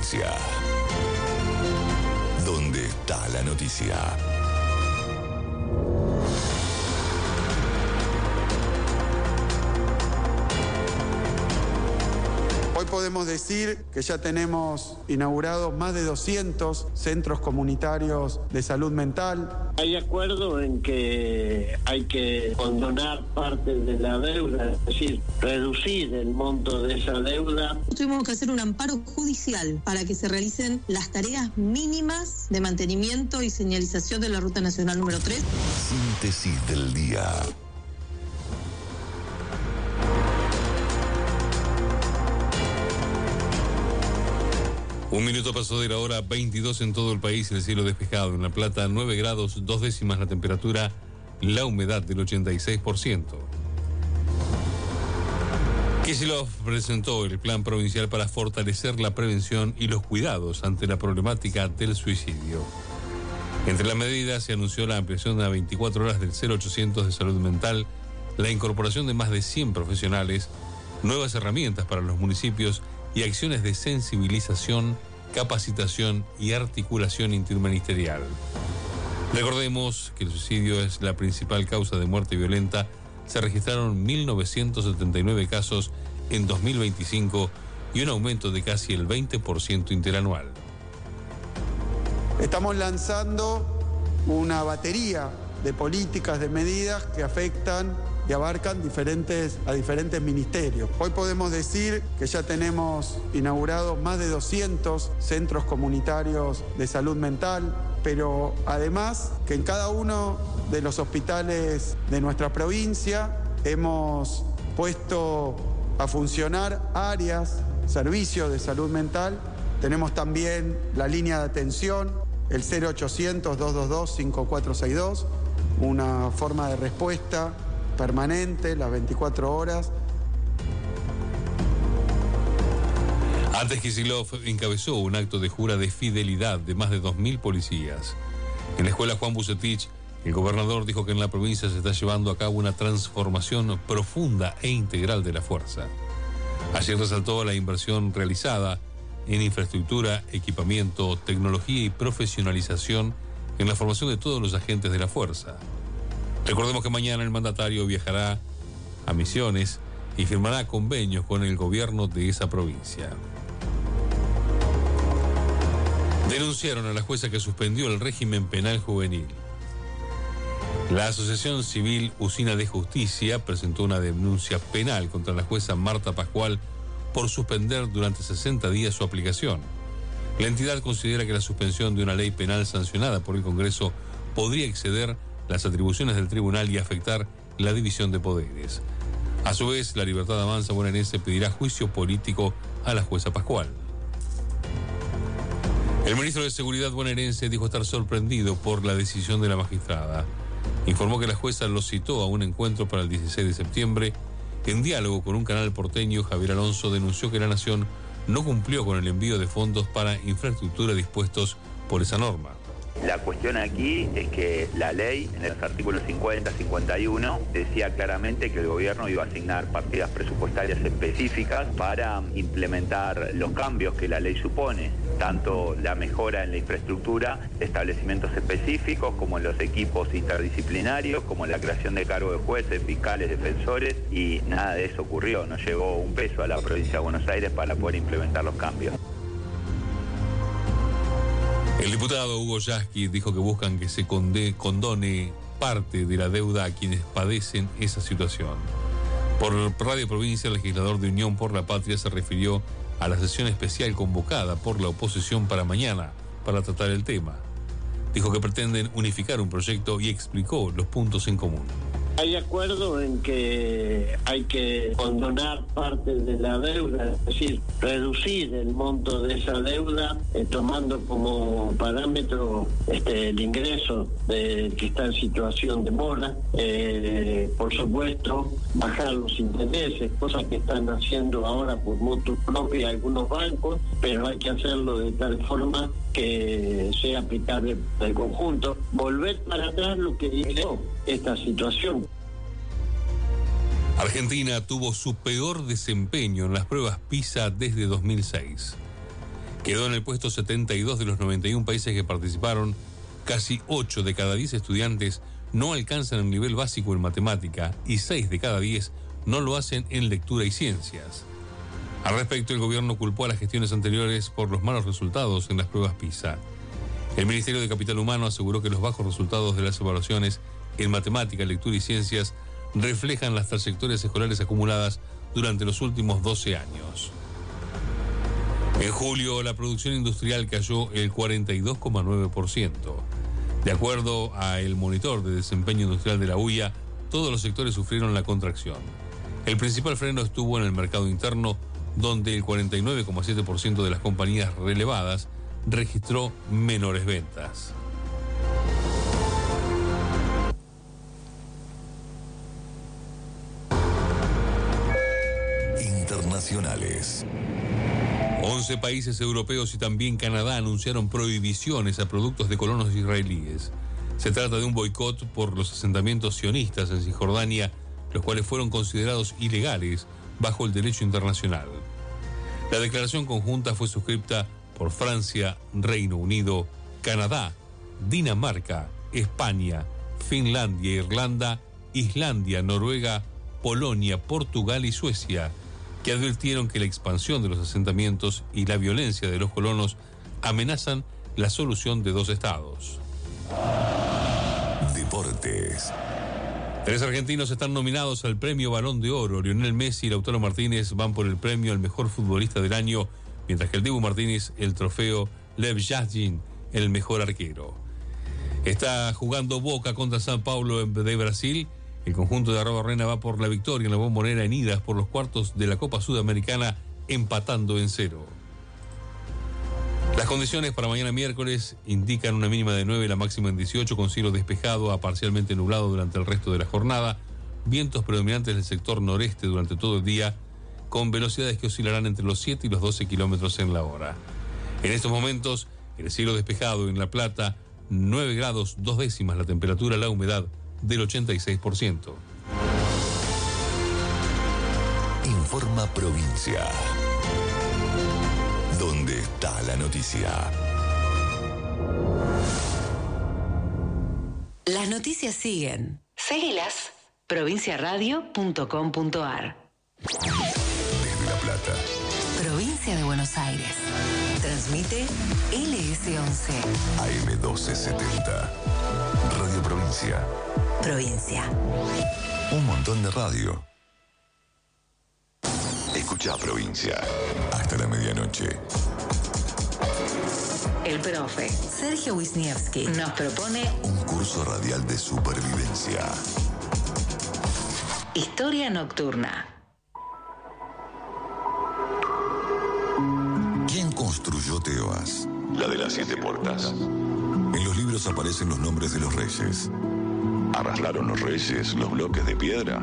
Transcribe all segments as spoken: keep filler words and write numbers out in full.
provincia. ¿Dónde está la noticia? Hoy podemos decir que ya tenemos inaugurados más de doscientos centros comunitarios de salud mental. Hay acuerdo en que hay que condonar parte de la deuda, es decir, reducir el monto de esa deuda. Tuvimos que hacer un amparo judicial para que se realicen las tareas mínimas de mantenimiento y señalización de la Ruta Nacional número tres. Síntesis del día. Un minuto pasó de la hora veintidós en todo el país, el cielo despejado. En La Plata, nueve grados, dos décimas la temperatura, la humedad del ochenta y seis por ciento. Kicillof presentó el plan provincial para fortalecer la prevención y los cuidados ante la problemática del suicidio. Entre las medidas se anunció la ampliación a veinticuatro horas del cero ochocientos de salud mental, la incorporación de más de cien profesionales, nuevas herramientas para los municipios y acciones de sensibilización, capacitación y articulación interministerial. Recordemos que el suicidio es la principal causa de muerte violenta. Se registraron mil novecientos setenta y nueve casos en dos mil veinticinco y un aumento de casi el veinte por ciento interanual. Estamos lanzando una batería de políticas, de medidas que afectan y abarcan diferentes, a diferentes ministerios. Hoy podemos decir que ya tenemos inaugurados más de doscientos centros comunitarios de salud mental, pero además que en cada uno de los hospitales de nuestra provincia hemos puesto a funcionar áreas, servicios de salud mental. Tenemos también la línea de atención, el cero ochocientos, dos dos dos, cinco cuatro seis dos, una forma de respuesta permanente, las veinticuatro horas. Antes, Kicillof encabezó un acto de jura de fidelidad de más de dos mil policías. En la escuela Juan Bucetich, el gobernador dijo que en la provincia se está llevando a cabo una transformación profunda e integral de la fuerza. Así resaltó la inversión realizada en infraestructura, equipamiento, tecnología y profesionalización en la formación de todos los agentes de la fuerza. Recordemos que mañana el mandatario viajará a Misiones y firmará convenios con el gobierno de esa provincia. Denunciaron a la jueza que suspendió el régimen penal juvenil. La Asociación Civil Usina de Justicia presentó una denuncia penal contra la jueza Marta Pascual por suspender durante sesenta días su aplicación. La entidad considera que la suspensión de una ley penal sancionada por el Congreso podría exceder las atribuciones del tribunal y afectar la división de poderes. A su vez, la Libertad Avanza bonaerense pedirá juicio político a la jueza Pascual. El ministro de Seguridad bonaerense dijo estar sorprendido por la decisión de la magistrada. Informó que la jueza lo citó a un encuentro para el dieciséis de septiembre. En diálogo con un canal porteño, Javier Alonso denunció que la Nación no cumplió con el envío de fondos para infraestructura dispuestos por esa norma. La cuestión aquí es que la ley, en los artículos cincuenta, cincuenta y uno, decía claramente que el gobierno iba a asignar partidas presupuestarias específicas para implementar los cambios que la ley supone, tanto la mejora en la infraestructura, establecimientos específicos, como en los equipos interdisciplinarios, como la creación de cargos de jueces, fiscales, defensores, y nada de eso ocurrió. No llegó un peso a la provincia de Buenos Aires para poder implementar los cambios. El diputado Hugo Yasky dijo que buscan que se conde, condone parte de la deuda a quienes padecen esa situación. Por Radio Provincia, el legislador de Unión por la Patria se refirió a la sesión especial convocada por la oposición para mañana para tratar el tema. Dijo que pretenden unificar un proyecto y explicó los puntos en común. Hay acuerdo en que hay que condonar parte de la deuda, es decir, reducir el monto de esa deuda, eh, tomando como parámetro este, el ingreso del que está en situación de mora, eh, por supuesto, bajar los intereses, cosas que están haciendo ahora por mutuo propio algunos bancos, pero hay que hacerlo de tal forma que sea aplicable al conjunto, volver para atrás lo que hizo esta situación. Argentina tuvo su peor desempeño en las pruebas PISA desde dos mil seis. Quedó en el puesto setenta y dos de los noventa y uno países que participaron. Casi ocho de cada diez estudiantes no alcanzan el nivel básico en matemática y seis de cada diez no lo hacen en lectura y ciencias. Al respecto, el gobierno culpó a las gestiones anteriores por los malos resultados en las pruebas PISA. El Ministerio de Capital Humano aseguró que los bajos resultados de las evaluaciones en matemática, lectura y ciencias reflejan las trayectorias escolares acumuladas durante los últimos doce años. En julio, la producción industrial cayó el cuarenta y dos coma nueve por ciento. De acuerdo a el monitor de desempeño industrial de la U I A, todos los sectores sufrieron la contracción. El principal freno estuvo en el mercado interno, donde el cuarenta y nueve coma siete por ciento de las compañías relevadas registró menores ventas. Internacionales. once países europeos y también Canadá anunciaron prohibiciones a productos de colonos israelíes. Se trata de un boicot por los asentamientos sionistas en Cisjordania, los cuales fueron considerados ilegales bajo el derecho internacional. La declaración conjunta fue suscrita por Francia, Reino Unido, Canadá, Dinamarca, España, Finlandia, Irlanda, Islandia, Noruega, Polonia, Portugal y Suecia, que advirtieron que la expansión de los asentamientos y la violencia de los colonos amenazan la solución de dos estados. Deportes. Tres argentinos están nominados al premio Balón de Oro. Lionel Messi y Lautaro Martínez van por el premio al mejor futbolista del año, mientras que el Dibu Martínez el trofeo Lev Yashin, el mejor arquero. Está jugando Boca contra São Paulo de Brasil. El conjunto de Arrobarrena va por la victoria en la Bombonera en idas por los cuartos de la Copa Sudamericana, empatando en cero. Las condiciones para mañana miércoles indican una mínima de nueve, la máxima en dieciocho, con cielo despejado a parcialmente nublado durante el resto de la jornada, vientos predominantes del sector noreste durante todo el día, con velocidades que oscilarán entre los siete y los doce kilómetros en la hora. En estos momentos, el cielo despejado en La Plata, nueve grados dos décimas la temperatura, la humedad del ochenta y seis por ciento. Informa Provincia. ¿Dónde está la noticia? Las noticias siguen. Seguilas. provincia radio punto com punto a r. Desde La Plata. Provincia de Buenos Aires. Transmite L S once. A M doce setenta. Radio Provincia. Provincia. Un montón de radio. Escucha Provincia. Hasta la medianoche. El profe Sergio Wisniewski nos propone un curso radial de supervivencia. Historia nocturna. ¿Quién construyó Tebas? La de las siete puertas. En los libros aparecen los nombres de los reyes. ¿Arrastraron los reyes los bloques de piedra?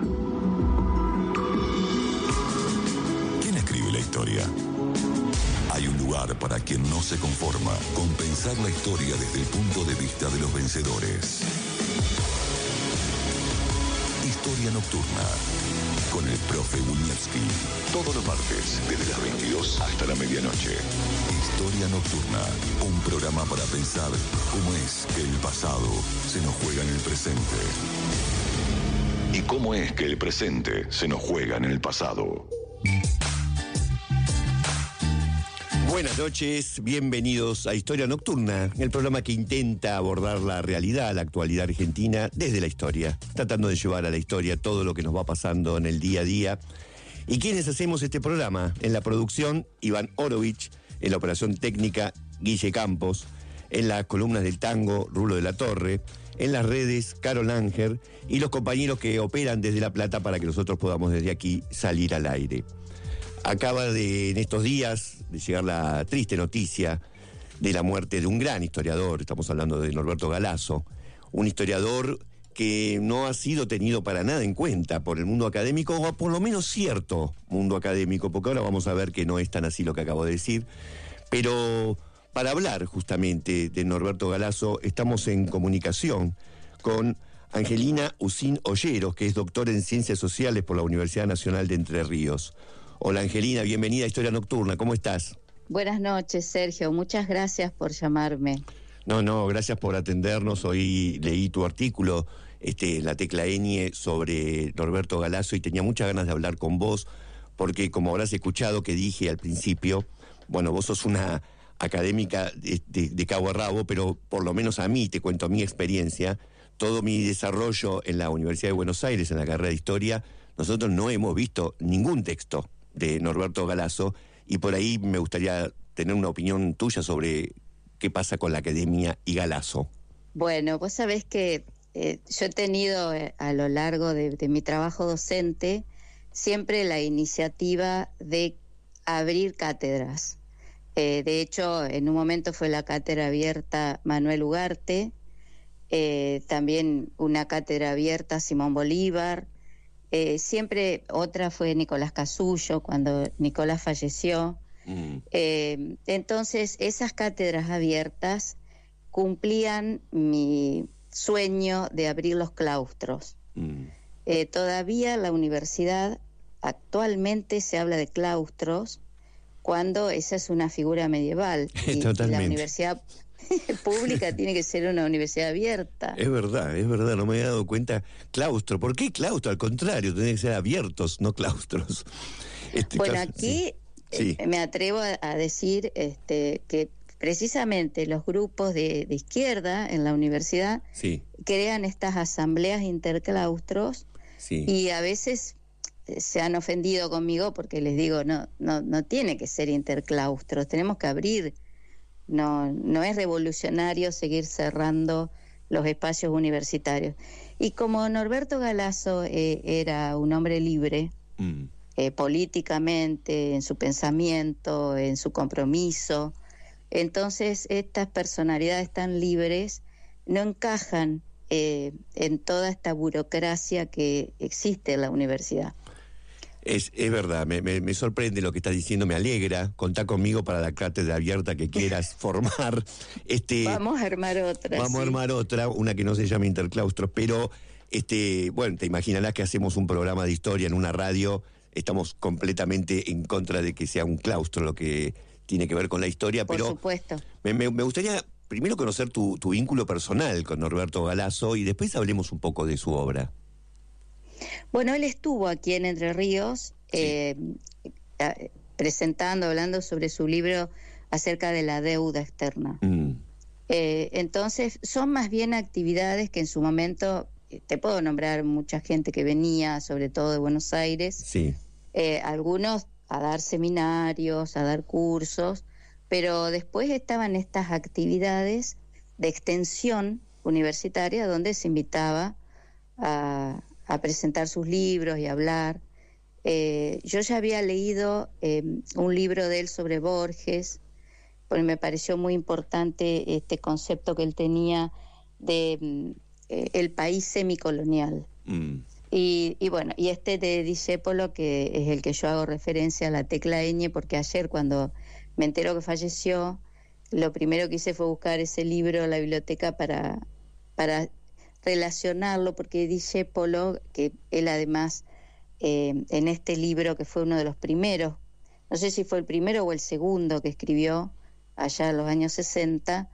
¿Quién escribe la historia? Hay un lugar para quien no se conforma con pensar la historia desde el punto de vista de los vencedores. Historia Nocturna, con el profe Wisniewski. Todos los martes, desde las veintidós hasta la medianoche. Historia Nocturna, un programa para pensar cómo es que el pasado se nos juega en el presente. Y cómo es que el presente se nos juega en el pasado. Buenas noches, bienvenidos a Historia Nocturna, el programa que intenta abordar la realidad, la actualidad argentina desde la historia, tratando de llevar a la historia todo lo que nos va pasando en el día a día. ¿Y quiénes hacemos este programa? En la producción, Iván Orovich, en la operación técnica, Guille Campos, en las columnas del tango, Rulo de la Torre, en las redes, Carol Ángel y los compañeros que operan desde La Plata para que nosotros podamos desde aquí salir al aire. Acaba de, en estos días, de llegar la triste noticia de la muerte de un gran historiador. Estamos hablando de Norberto Galazo, un historiador que no ha sido tenido para nada en cuenta por el mundo académico, o por lo menos cierto mundo académico, porque ahora vamos a ver que no es tan así lo que acabo de decir. Pero para hablar justamente de Norberto Galazo, estamos en comunicación con Angelina Usín Olleros, que es doctora en Ciencias Sociales por la Universidad Nacional de Entre Ríos. Hola Angelina, bienvenida a Historia Nocturna, ¿cómo estás? Buenas noches, Sergio. Muchas gracias por llamarme. No, no, gracias por atendernos. Hoy leí tu artículo, este, La Tecla Ñ, sobre Norberto Galazo, y tenía muchas ganas de hablar con vos, porque como habrás escuchado que dije al principio, bueno, vos sos una académica de, de, de cabo a rabo, pero por lo menos a mí, te cuento mi experiencia, todo mi desarrollo en la Universidad de Buenos Aires, en la carrera de Historia, nosotros no hemos visto ningún texto de Norberto Galazo, y por ahí me gustaría tener una opinión tuya sobre qué pasa con la academia y Galazo. Bueno, vos sabés que eh, yo he tenido eh, a lo largo de, de mi trabajo docente siempre la iniciativa de abrir cátedras. Eh, de hecho, en un momento fue la cátedra abierta Manuel Ugarte, eh, también una cátedra abierta Simón Bolívar, eh, siempre otra fue Nicolás Casullo, cuando Nicolás falleció. Mm. Eh, entonces, esas cátedras abiertas cumplían mi sueño de abrir los claustros. Mm. Eh, todavía la universidad, actualmente se habla de claustros, cuando esa es una figura medieval. Y, Totalmente. Y la universidad pública tiene que ser una universidad abierta. Es verdad, es verdad, no me había dado cuenta. Claustro, ¿por qué claustro? Al contrario, tienen que ser abiertos, no claustros. Este bueno, caso, aquí sí. eh, me atrevo a, a decir este, que precisamente los grupos de, de izquierda en la universidad sí. crean estas asambleas interclaustros sí. y a veces se han ofendido conmigo porque les digo, no, no, no tiene que ser interclaustros, tenemos que abrir. No, no es revolucionario seguir cerrando los espacios universitarios. Y como Norberto Galazo eh, era un hombre libre, mm. eh, políticamente, en su pensamiento, en su compromiso, entonces estas personalidades tan libres no encajan eh, en toda esta burocracia que existe en la universidad. Es, es verdad, me, me, me sorprende lo que estás diciendo, me alegra. Contá conmigo para la cátedra abierta que quieras formar. Este, vamos a armar otra. Vamos sí. a armar otra, una que no se llame interclaustros, pero este, bueno, te imaginarás que hacemos un programa de historia en una radio, estamos completamente en contra de que sea un claustro lo que tiene que ver con la historia, Por pero supuesto. Me, me, me gustaría primero conocer tu, tu vínculo personal con Norberto Galazo y después hablemos un poco de su obra. Bueno, él estuvo aquí en Entre Ríos sí. eh, presentando, hablando sobre su libro acerca de la deuda externa. Mm. Eh, entonces, son más bien actividades que en su momento, te puedo nombrar mucha gente que venía, sobre todo de Buenos Aires, sí. eh, algunos a dar seminarios, a dar cursos, pero después estaban estas actividades de extensión universitaria donde se invitaba a... a presentar sus libros y hablar. Eh, yo ya había leído eh, un libro de él sobre Borges, porque me pareció muy importante este concepto que él tenía de eh, el país semicolonial. Mm. Y, y bueno, y este de Discépolo, que es el que yo hago referencia a La Tecla Ñ, porque ayer cuando me entero que falleció, lo primero que hice fue buscar ese libro en la biblioteca para... para relacionarlo, porque Discépolo, que él además eh, en este libro, que fue uno de los primeros, no sé si fue el primero o el segundo que escribió allá en los años sesenta,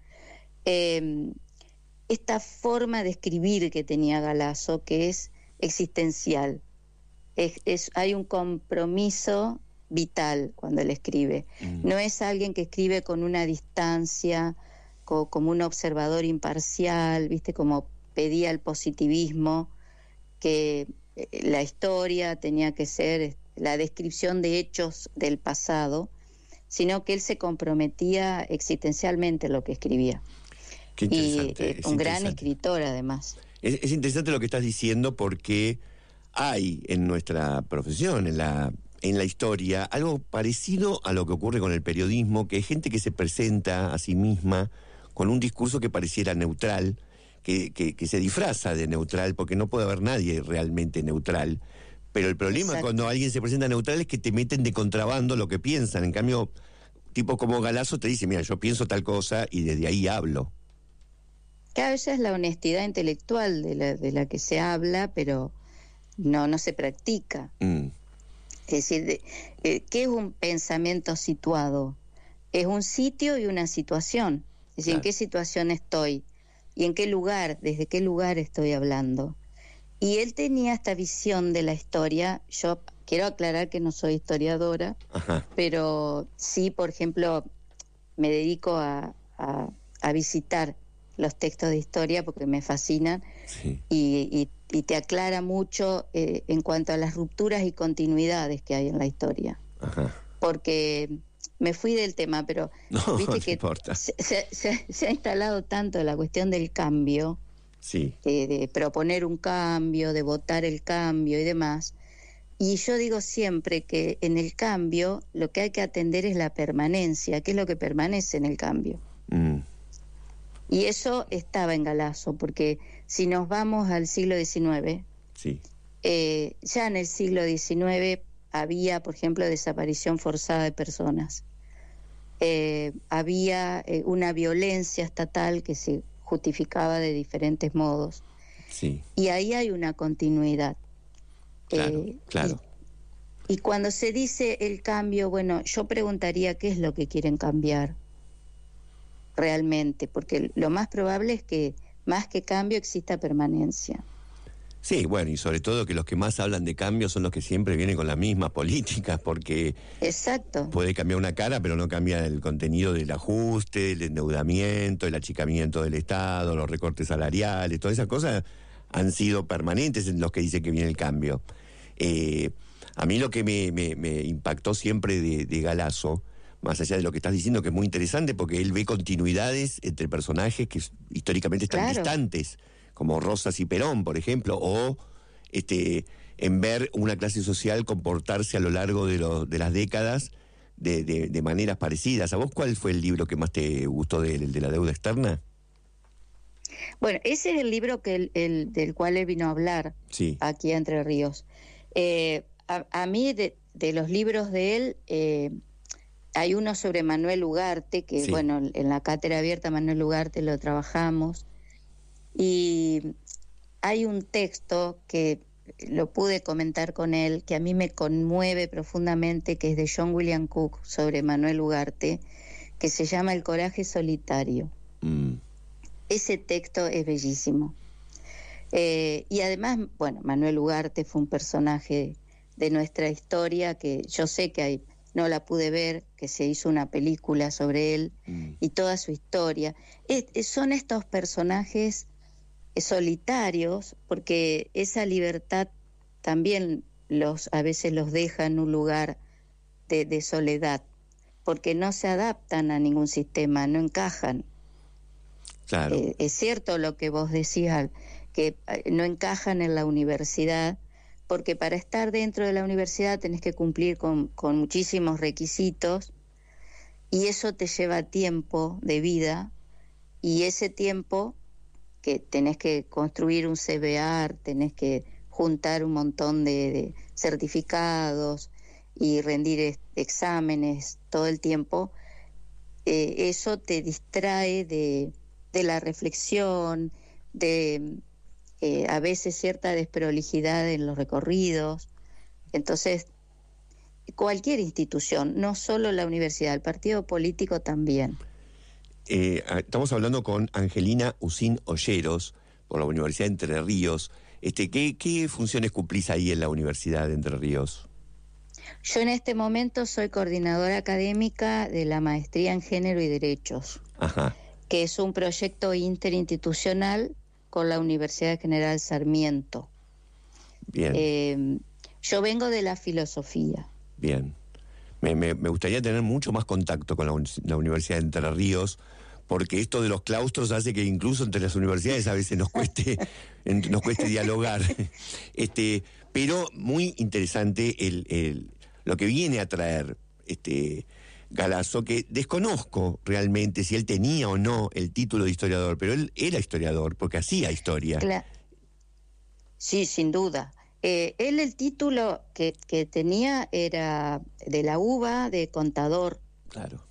eh, esta forma de escribir que tenía Galazo, que es existencial, es, es, hay un compromiso vital cuando él escribe, mm. no es alguien que escribe con una distancia, co, como un observador imparcial, viste, como pedía el positivismo, que la historia tenía que ser la descripción de hechos del pasado, sino que él se comprometía existencialmente en lo que escribía. Qué interesante. Y eh, un gran escritor, además. Es, es interesante lo que estás diciendo, porque hay en nuestra profesión, en la, en la historia, algo parecido a lo que ocurre con el periodismo, que hay gente que se presenta a sí misma con un discurso que pareciera neutral, Que, que, que se disfraza de neutral, porque no puede haber nadie realmente neutral. Pero el problema Exacto. cuando alguien se presenta neutral es que te meten de contrabando lo que piensan. En cambio, tipo como Galazo te dice, mira, yo pienso tal cosa y desde ahí hablo. Claro, esa es la honestidad intelectual de la, de la que se habla, pero no, no se practica. Mm. Es decir, de, eh, ¿qué es un pensamiento situado? es un sitio y una situación. Es decir, claro. ¿En qué situación estoy? ¿Y en qué lugar? ¿Desde qué lugar estoy hablando? Y él tenía esta visión de la historia. Yo quiero aclarar que no soy historiadora, Ajá. pero sí, por ejemplo, me dedico a, a, a visitar los textos de historia porque me fascinan sí. y, y, y te aclara mucho eh, en cuanto a las rupturas y continuidades que hay en la historia. Ajá. Porque me fui del tema, pero no, viste no que importa. Se, se, se, se ha instalado tanto la cuestión del cambio, sí. de, de proponer un cambio, de votar el cambio y demás. Y yo digo siempre que en el cambio lo que hay que atender es la permanencia, qué es lo que permanece en el cambio. Mm. Y eso estaba en Galasso, porque si nos vamos al siglo diecinueve, sí. eh, ya en el siglo diecinueve había, por ejemplo, desaparición forzada de personas. Eh, había eh, una violencia estatal que se justificaba de diferentes modos. Sí. Y ahí hay una continuidad. Claro, eh, claro. Y, y cuando se dice el cambio, bueno, yo preguntaría qué es lo que quieren cambiar realmente, porque lo más probable es que más que cambio exista permanencia. Sí, bueno, y sobre todo que los que más hablan de cambio son los que siempre vienen con las mismas políticas, porque exacto. puede cambiar una cara, pero no cambia el contenido del ajuste, el endeudamiento, el achicamiento del Estado, los recortes salariales, todas esas cosas han sido permanentes en los que dice que viene el cambio. Eh, a mí lo que me, me, me impactó siempre de, de Galasso, más allá de lo que estás diciendo, que es muy interesante, porque él ve continuidades entre personajes que históricamente están claro. distantes, como Rosas y Perón, por ejemplo, o este, en ver una clase social comportarse a lo largo de, lo, de las décadas de, de, de maneras parecidas. ¿A vos cuál fue el libro que más te gustó de él, el de la deuda externa? Bueno, ese es el libro que el, el, del cual él vino a hablar sí. aquí a Entre Ríos. Eh, a, a mí, de, de los libros de él, eh, hay uno sobre Manuel Ugarte, que sí. bueno, en la cátedra abierta Manuel Ugarte lo trabajamos, y hay un texto que lo pude comentar con él, que a mí me conmueve profundamente, que es de John William Cook sobre Manuel Ugarte, que se llama El coraje solitario. Mm. Ese texto es bellísimo. Eh, y además, bueno, Manuel Ugarte fue un personaje de nuestra historia que yo sé que hay, no la pude ver, que se hizo una película sobre él mm. y toda su historia. Es, es, son estos personajes solitarios, porque esa libertad también los a veces los deja en un lugar de, de soledad, porque no se adaptan a ningún sistema, no encajan. Claro. Eh, es cierto lo que vos decías, que no encajan en la universidad, porque para estar dentro de la universidad tenés que cumplir con, con muchísimos requisitos, y eso te lleva tiempo de vida, y ese tiempo que tenés que construir un C V A R, tenés que juntar un montón de, de certificados y rendir exámenes todo el tiempo, eh, eso te distrae de, de la reflexión, de eh, a veces cierta desprolijidad en los recorridos. Entonces, cualquier institución, no solo la universidad, el partido político también. Eh, estamos hablando con Angelina Usín Olleros, por la Universidad de Entre Ríos. Este, ¿qué, ¿Qué funciones cumplís ahí en la Universidad de Entre Ríos? Yo en este momento soy coordinadora académica de la Maestría en Género y Derechos, Ajá. que es un proyecto interinstitucional con la Universidad General Sarmiento. Bien. Eh, yo vengo de la filosofía. Bien. Me, me, me gustaría tener mucho más contacto con la, la Universidad de Entre Ríos, porque esto de los claustros hace que incluso entre las universidades a veces nos cueste, nos cueste dialogar. Este, pero muy interesante el, el, lo que viene a traer este Galasso, que desconozco realmente si él tenía o no el título de historiador, pero él era historiador porque hacía historia. Claro. Sí, sin duda. Eh, él el título que, que tenía era de la U B A, de contador. Claro.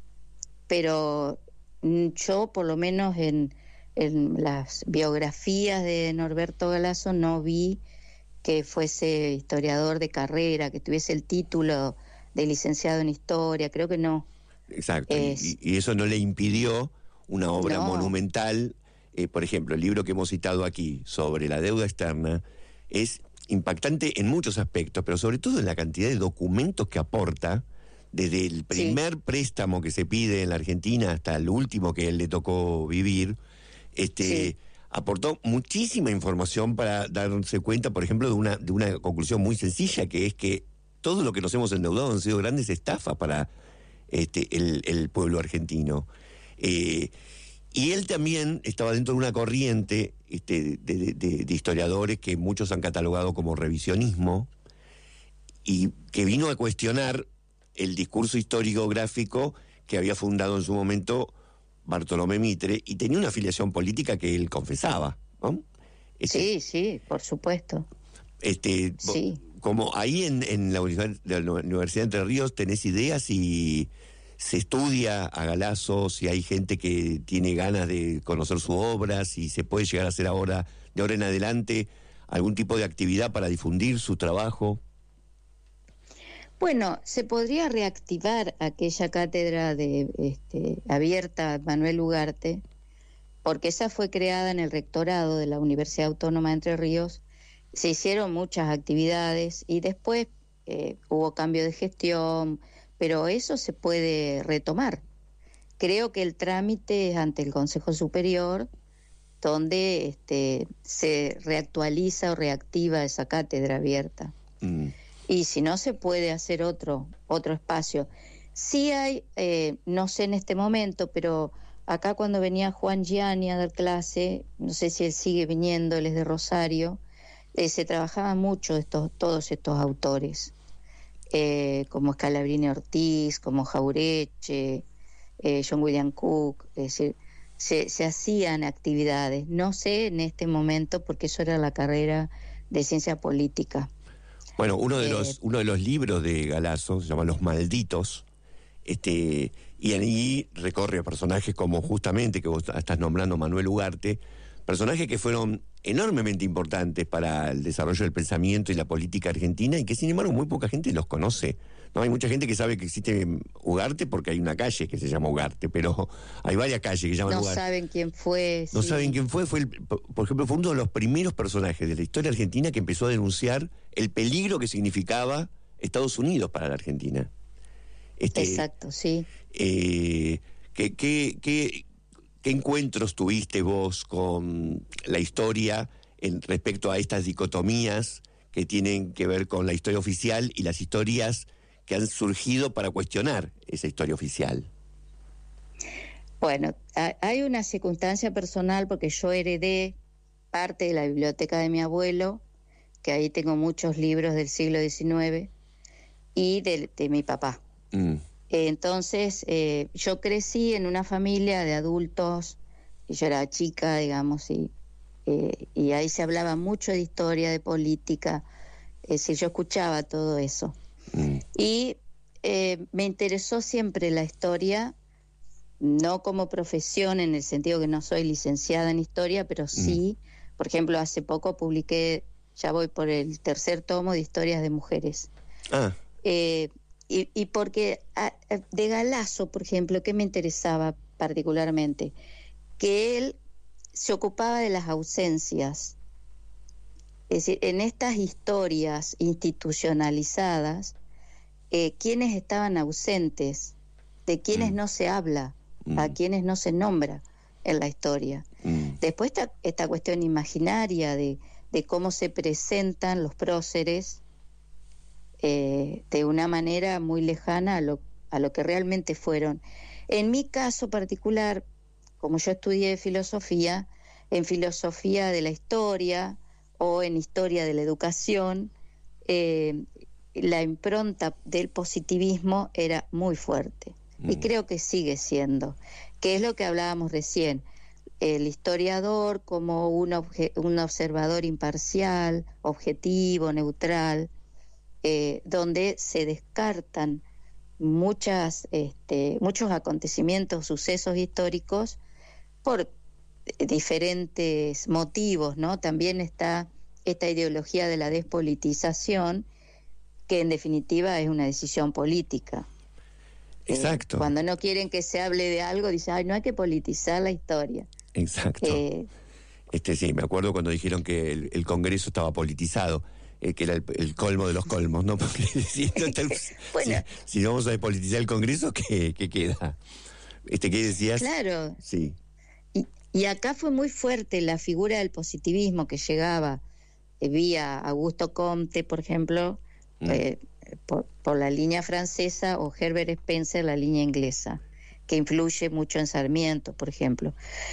Pero yo, por lo menos en, en las biografías de Norberto Galasso, no vi que fuese historiador de carrera, que tuviese el título de licenciado en historia, creo que no. Exacto, Es, y, y eso no le impidió una obra no. monumental. Eh, por ejemplo, el libro que hemos citado aquí sobre la deuda externa es impactante en muchos aspectos, pero sobre todo en la cantidad de documentos que aporta, desde el primer sí. préstamo que se pide en la Argentina hasta el último que él le tocó vivir. Este, sí. Aportó muchísima información para darse cuenta, por ejemplo, de una, de una conclusión muy sencilla, que es que todo lo que nos hemos endeudado han sido grandes estafas para este, el, el pueblo argentino. Eh, y él también estaba dentro de una corriente este, de, de, de historiadores que muchos han catalogado como revisionismo, y que vino a cuestionar el discurso historiográfico que había fundado en su momento Bartolomé Mitre, y tenía una afiliación política que él confesaba, ¿no? Este, sí, sí, por supuesto. Este, sí. Como ahí en, en la Universidad de Entre Ríos, ¿tenés ideas si se estudia a Galasso, si hay gente que tiene ganas de conocer su obra, si se puede llegar a hacer ahora, de ahora en adelante, algún tipo de actividad para difundir su trabajo? Bueno, se podría reactivar aquella cátedra de este, abierta a Manuel Ugarte, porque esa fue creada en el rectorado de la Universidad Autónoma de Entre Ríos. Se hicieron muchas actividades y después eh, hubo cambio de gestión, pero eso se puede retomar. Creo que el trámite es ante el Consejo Superior, donde este, se reactualiza o reactiva esa cátedra abierta. Mm. Y si no, se puede hacer otro, otro espacio. Sí hay, eh, no sé en este momento, pero acá cuando venía Juan Gianni a dar clase, no sé si él sigue viniendo, él es de Rosario, eh, se trabajaba mucho estos, todos estos autores, eh, como Scalabrini Ortiz, como Jaureche, eh, John William Cook, es decir, se, se hacían actividades. No sé en este momento, porque eso era la carrera de ciencia política. Bueno, uno de los eh, uno de los libros de Galasso se llama Los Malditos, este, y ahí recorre a personajes como justamente que vos estás nombrando, Manuel Ugarte, personajes que fueron enormemente importantes para el desarrollo del pensamiento y la política argentina, y que sin embargo muy poca gente los conoce. No hay mucha gente que sabe que existe Ugarte porque hay una calle que se llama Ugarte, pero hay varias calles que se llaman no Ugarte. No saben quién fue. No sí. saben quién fue. Fue el, por ejemplo, fue uno de los primeros personajes de la historia argentina que empezó a denunciar el peligro que significaba Estados Unidos para la Argentina. Este, Exacto, sí. Eh, ¿qué, qué, qué, ¿Qué encuentros tuviste vos con la historia en respecto a estas dicotomías que tienen que ver con la historia oficial y las historias que han surgido para cuestionar esa historia oficial? Bueno, hay una circunstancia personal porque yo heredé parte de la biblioteca de mi abuelo, que ahí tengo muchos libros del siglo diecinueve, y de, de mi papá. Mm. Entonces, eh, yo crecí en una familia de adultos, y yo era chica, digamos, y, eh, y ahí se hablaba mucho de historia, de política, es decir, yo escuchaba todo eso. Mm. Y eh, me interesó siempre la historia, no como profesión en el sentido que no soy licenciada en historia, pero sí, mm. por ejemplo, hace poco publiqué, ya voy por el tercer tomo de historias de mujeres. Ah. Eh, y, y porque a, de Galasso, por ejemplo, ¿qué me interesaba particularmente? Que él se ocupaba de las ausencias. Es decir, en estas historias institucionalizadas, eh, ¿quiénes estaban ausentes? ¿De quiénes mm. no se habla? Mm. ¿A quiénes no se nombra en la historia? Mm. Después está esta cuestión imaginaria de, de cómo se presentan los próceres eh, de una manera muy lejana a lo, a lo que realmente fueron. En mi caso particular, como yo estudié filosofía, en filosofía de la historia o en historia de la educación, eh, la impronta del positivismo era muy fuerte. Mm. Y creo que sigue siendo, que es lo que hablábamos recién, el historiador como un, obje, un observador imparcial, objetivo, neutral, eh, donde se descartan muchas, este, muchos acontecimientos, sucesos históricos por diferentes motivos, ¿no? También está esta ideología de la despolitización, que en definitiva es una decisión política. Exacto. Eh, cuando no quieren que se hable de algo, dicen, ay, no hay que politizar la historia. Exacto. Eh, este sí, me acuerdo cuando dijeron que el, el Congreso estaba politizado, eh, que era el, el colmo de los colmos, ¿no? Porque si, no está, bueno, si, si no vamos a despolitizar el Congreso, ¿qué, qué queda? Este, ¿qué decías? Claro. Sí. Y, y acá fue muy fuerte la figura del positivismo que llegaba eh, vía Augusto Comte, por ejemplo, mm. eh, por, por la línea francesa, o Herbert Spencer, la línea inglesa, que influye mucho en Sarmiento, por ejemplo.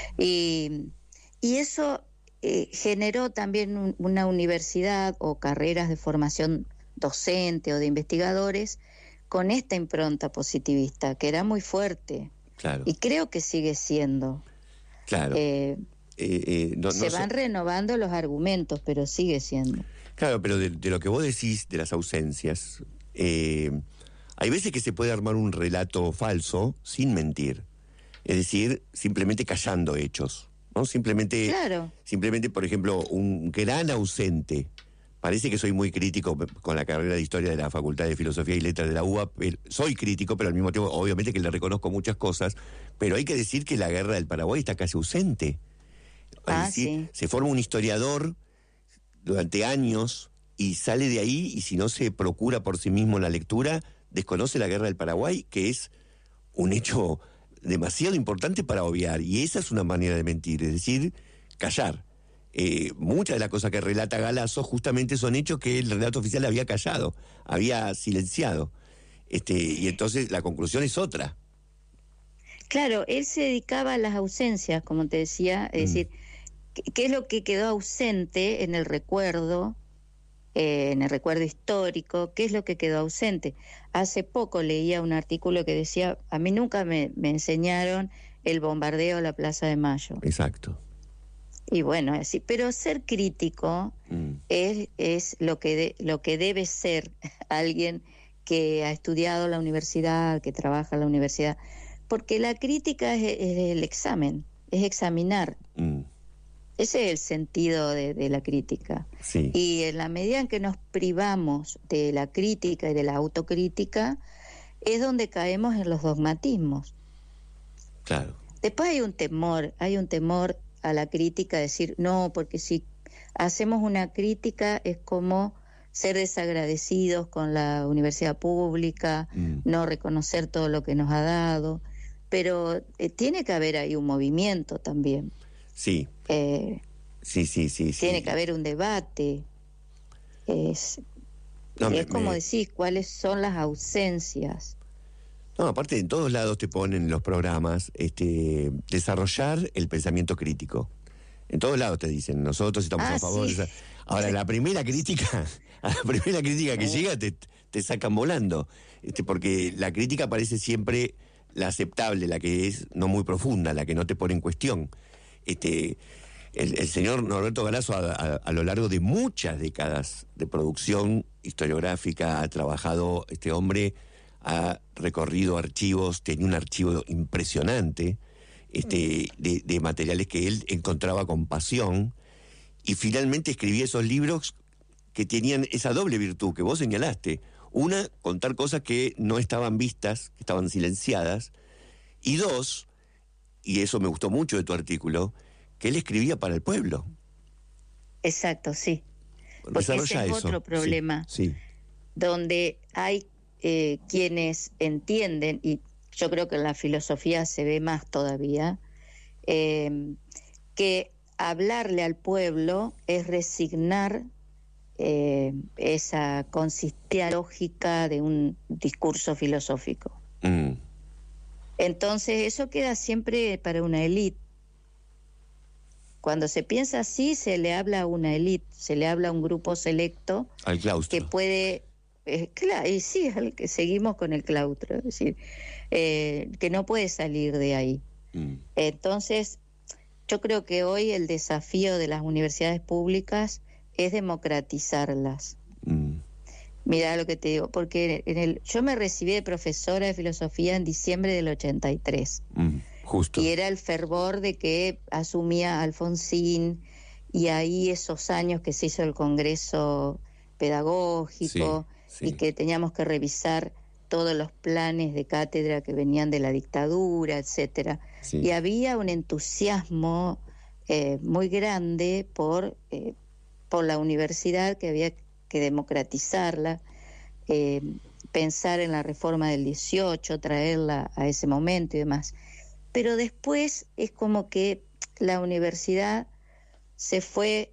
Y, y eso eh, generó también un, una universidad o carreras de formación docente o de investigadores con esta impronta positivista, que era muy fuerte. Claro. Y creo que sigue siendo. Claro. Eh, eh, eh, no, se no van sé. renovando los argumentos, pero sigue siendo. Claro, pero de, de lo que vos decís de las ausencias, eh, hay veces que se puede armar un relato falso sin mentir. Es decir, simplemente callando hechos, ¿no? Simplemente, claro. simplemente, por ejemplo, un gran ausente. Parece que soy muy crítico con la carrera de Historia de la Facultad de Filosofía y Letras de la U B A. Soy crítico, pero al mismo tiempo, obviamente que le reconozco muchas cosas. Pero hay que decir que la Guerra del Paraguay está casi ausente. Ah, decir, sí. Se forma un historiador durante años y sale de ahí, y si no se procura por sí mismo la lectura, desconoce la Guerra del Paraguay, que es un hecho demasiado importante para obviar. Y esa es una manera de mentir, es decir, callar. Eh, muchas de las cosas que relata Galasso justamente son hechos que el relato oficial había callado, había silenciado. Este, y entonces la conclusión es otra. Claro, él se dedicaba a las ausencias, como te decía, es mm. decir, ¿qué, ¿qué es lo que quedó ausente en el recuerdo, eh, en el recuerdo histórico? ¿Qué es lo que quedó ausente? Hace poco leía un artículo que decía, a mí nunca me, me enseñaron el bombardeo a la Plaza de Mayo. Exacto. Y bueno, así, pero ser crítico mm. es, es lo que de, lo que debe ser alguien que ha estudiado la universidad, que trabaja en la universidad, porque la crítica es, es el examen, es examinar. Mm. Ese es el sentido de, de la crítica. Sí. Y en la medida en que nos privamos de la crítica y de la autocrítica, es donde caemos en los dogmatismos. Claro. Después hay un temor, hay un temor a la crítica, decir, no, porque si hacemos una crítica es como ser desagradecidos con la universidad pública, mm. no reconocer todo lo que nos ha dado, pero eh, tiene que haber ahí un movimiento también. Sí. Eh, sí, sí, sí. Tiene sí. que haber un debate. Es, no, es me, como me... decís, cuáles son las ausencias. No, aparte en todos lados te ponen en los programas este, desarrollar el pensamiento crítico. En todos lados te dicen, nosotros estamos ah, a favor. Sí. De esa... Ahora, la primera crítica, a la primera crítica que llega te, te sacan volando. Este, porque la crítica parece siempre la aceptable, la que es no muy profunda, la que no te pone en cuestión. Este, el, el señor Norberto Galasso a, a, a lo largo de muchas décadas de producción historiográfica ha trabajado, este hombre ha recorrido archivos, tenía un archivo impresionante este, de, de materiales que él encontraba con pasión, y finalmente escribía esos libros que tenían esa doble virtud que vos señalaste. Una, contar cosas que no estaban vistas, que estaban silenciadas, y dos, y eso me gustó mucho de tu artículo, que él escribía para el pueblo. Exacto, sí. Porque Desarrolla ese es eso. otro problema, sí, sí. donde hay eh, quienes entienden, y yo creo que en la filosofía se ve más todavía, eh, que hablarle al pueblo es resignar eh, esa consistencia lógica de un discurso filosófico. Mm. Entonces eso queda siempre para una élite. Cuando se piensa así, se le habla a una élite, se le habla a un grupo selecto al claustro, que puede, eh, claro, y sí, al que seguimos con el claustro, es decir, eh, que no puede salir de ahí. Mm. Entonces, yo creo que hoy el desafío de las universidades públicas es democratizarlas. Mm. Mira lo que te digo, porque en el, yo me recibí de profesora de filosofía en diciembre del ochenta y tres. Mm, justo. Y era el fervor de que asumía Alfonsín, y ahí esos años que se hizo el Congreso Pedagógico, sí, sí. y que teníamos que revisar todos los planes de cátedra que venían de la dictadura, etcétera. Sí. Y había un entusiasmo eh, muy grande por, eh, por la universidad, que había que democratizarla, eh, pensar en la reforma del dieciocho, traerla a ese momento y demás. Pero después es como que la universidad se fue,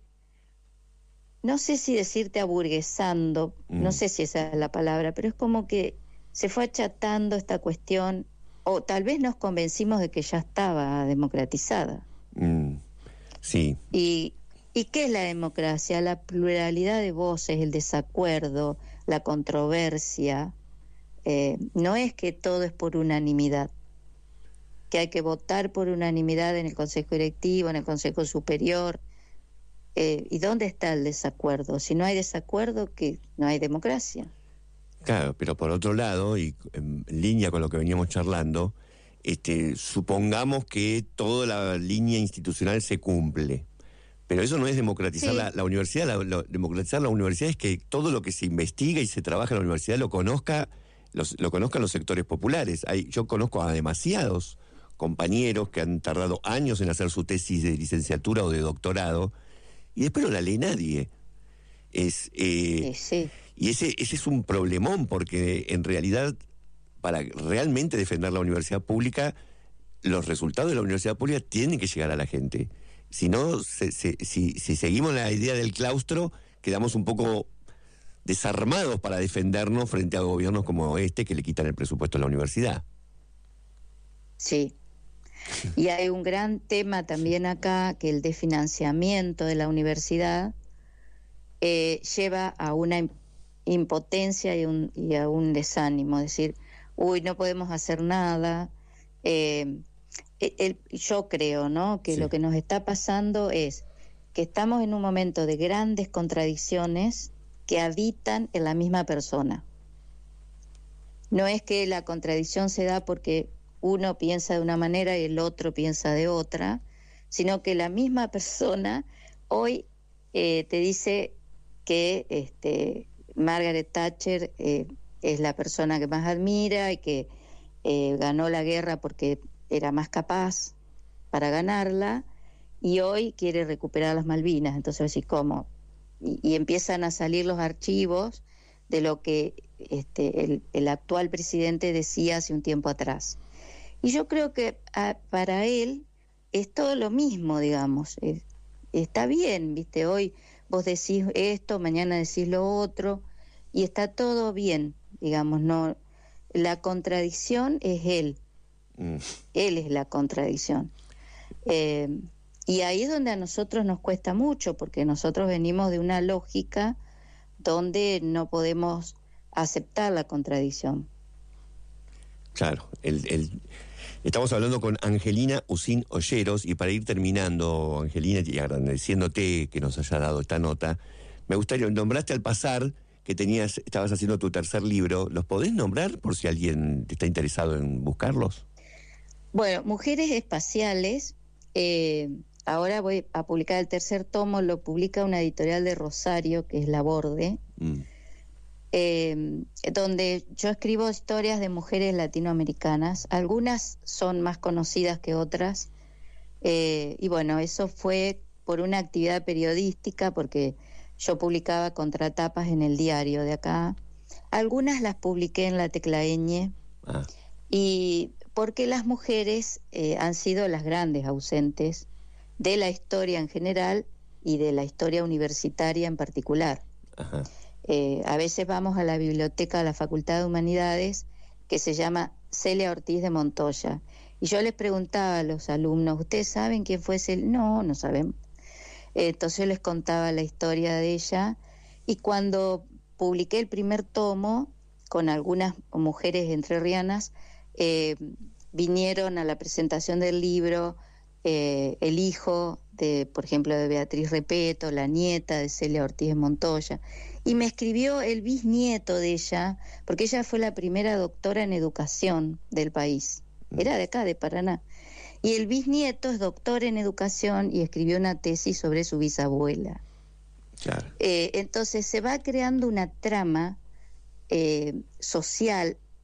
no sé si decirte aburguesando, mm. no sé si esa es la palabra, pero es como que se fue achatando esta cuestión, o tal vez nos convencimos de que ya estaba democratizada. Mm. Sí. Y, ¿Y qué es la democracia? La pluralidad de voces, el desacuerdo, la controversia. Eh, no es que todo es por unanimidad, que hay que votar por unanimidad en el Consejo Directivo, en el Consejo Superior. Eh, ¿Y dónde está el desacuerdo? Si no hay desacuerdo, que no hay democracia. Claro, pero por otro lado, y en línea con lo que veníamos charlando, este, supongamos que toda la línea institucional se cumple. Pero eso no es democratizar sí. la, la universidad. La, la, democratizar la universidad es que todo lo que se investiga y se trabaja en la universidad lo conozca, los, lo conozcan los sectores populares. Hay, yo conozco a demasiados compañeros que han tardado años en hacer su tesis de licenciatura o de doctorado y después no la lee nadie. Es, eh, sí, sí. Y ese, ese es un problemón, porque en realidad, para realmente defender la universidad pública, los resultados de la universidad pública tienen que llegar a la gente. Si no, se, se, si, si seguimos la idea del claustro, quedamos un poco desarmados para defendernos frente a gobiernos como este que le quitan el presupuesto a la universidad. Sí. Y hay un gran tema también acá, que el desfinanciamiento de la universidad eh, lleva a una impotencia y, un, y a un desánimo, es decir, uy, no podemos hacer nada. Eh, el, yo creo, ¿no?, que sí. Lo que nos está pasando es que estamos en un momento de grandes contradicciones que habitan en la misma persona. No es que la contradicción se da porque uno piensa de una manera y el otro piensa de otra, sino que la misma persona hoy eh, te dice que este, Margaret Thatcher eh, es la persona que más admira y que eh, ganó la guerra porque era más capaz para ganarla, y hoy quiere recuperar las Malvinas. Entonces, así como, y, y empiezan a salir los archivos de lo que este, el, el actual presidente decía hace un tiempo atrás. Y yo creo que a, para él es todo lo mismo, digamos. Es, está bien, ¿viste? Hoy vos decís esto, mañana decís lo otro, y está todo bien, digamos. No, la contradicción es él. Mm. Él es la contradicción. Eh, y ahí es donde a nosotros nos cuesta mucho, porque nosotros venimos de una lógica donde no podemos aceptar la contradicción. Claro, el... el... Estamos hablando con Angelina Usín Olleros, y para ir terminando, Angelina, y agradeciéndote que nos haya dado esta nota, me gustaría, nombraste al pasar que tenías, estabas haciendo tu tercer libro. ¿Los podés nombrar por si alguien está interesado en buscarlos? Bueno, Mujeres Espaciales, eh, ahora voy a publicar el tercer tomo, lo publica una editorial de Rosario, que es La Borde, mm. eh, donde yo escribo historias de mujeres latinoamericanas. Algunas son más conocidas que otras, eh, y bueno, eso fue por una actividad periodística, porque yo publicaba contratapas en el diario de acá. Algunas las publiqué en La Teclaeñe, ah. y porque las mujeres eh, han sido las grandes ausentes de la historia en general y de la historia universitaria en particular. Ajá. Eh, a veces vamos a la biblioteca de la Facultad de Humanidades, que se llama Celia Ortiz de Montoya, y yo les preguntaba a los alumnos, ¿ustedes saben quién fue Celia? No, no sabemos. Eh, entonces yo les contaba la historia de ella, y cuando publiqué el primer tomo con algunas mujeres entrerrianas, eh, vinieron a la presentación del libro eh, el hijo de, por ejemplo, de Beatriz Repeto, la nieta de Celia Ortiz de Montoya, y me escribió el bisnieto de ella, porque ella fue la primera doctora en educación del país, era de acá, de Paraná, y el bisnieto es doctor en educación y escribió una tesis sobre su bisabuela. Claro. Eh, entonces se va creando una trama eh, social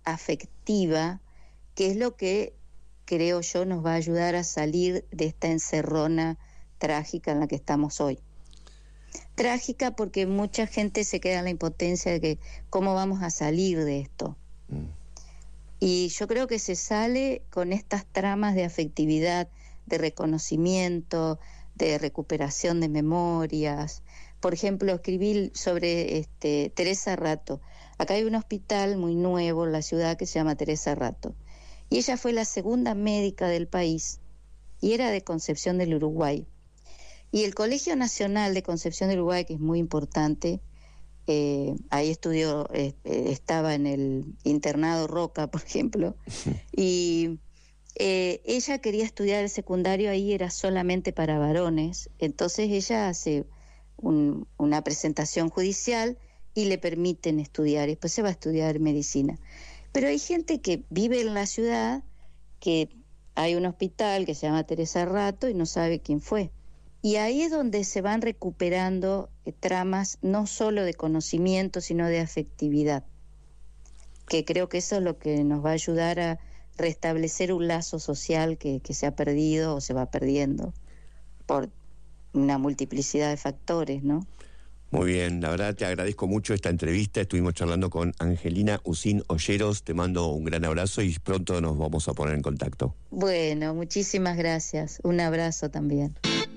afectiva, que es lo que creo yo nos va a ayudar a salir de esta encerrona trágica en la que estamos hoy. Trágica porque mucha gente se queda en la impotencia de que cómo vamos a salir de esto. Mm. Y yo creo que se sale con estas tramas de afectividad, de reconocimiento, de recuperación de memorias. Por ejemplo, escribí sobre este, Teresa Rato. Acá hay un hospital muy nuevo en la ciudad que se llama Teresa Rato. Y ella fue la segunda médica del país y era de Concepción del Uruguay. Y el Colegio Nacional de Concepción del Uruguay, que es muy importante, eh, ahí estudió, eh, estaba en el internado Roca, por ejemplo, y eh, ella quería estudiar el secundario, ahí era solamente para varones, entonces ella hace un, una presentación judicial y le permiten estudiar, y después se va a estudiar medicina. Pero hay gente que vive en la ciudad, que hay un hospital que se llama Teresa Rato y no sabe quién fue. Y ahí es donde se van recuperando eh, tramas no solo de conocimiento, sino de afectividad, que creo que eso es lo que nos va a ayudar a restablecer un lazo social que, que se ha perdido o se va perdiendo por una multiplicidad de factores, ¿no? Muy bien, la verdad te agradezco mucho esta entrevista. Estuvimos charlando con Angelina Usín Olleros. Te mando un gran abrazo y pronto nos vamos a poner en contacto. Bueno, muchísimas gracias. Un abrazo también.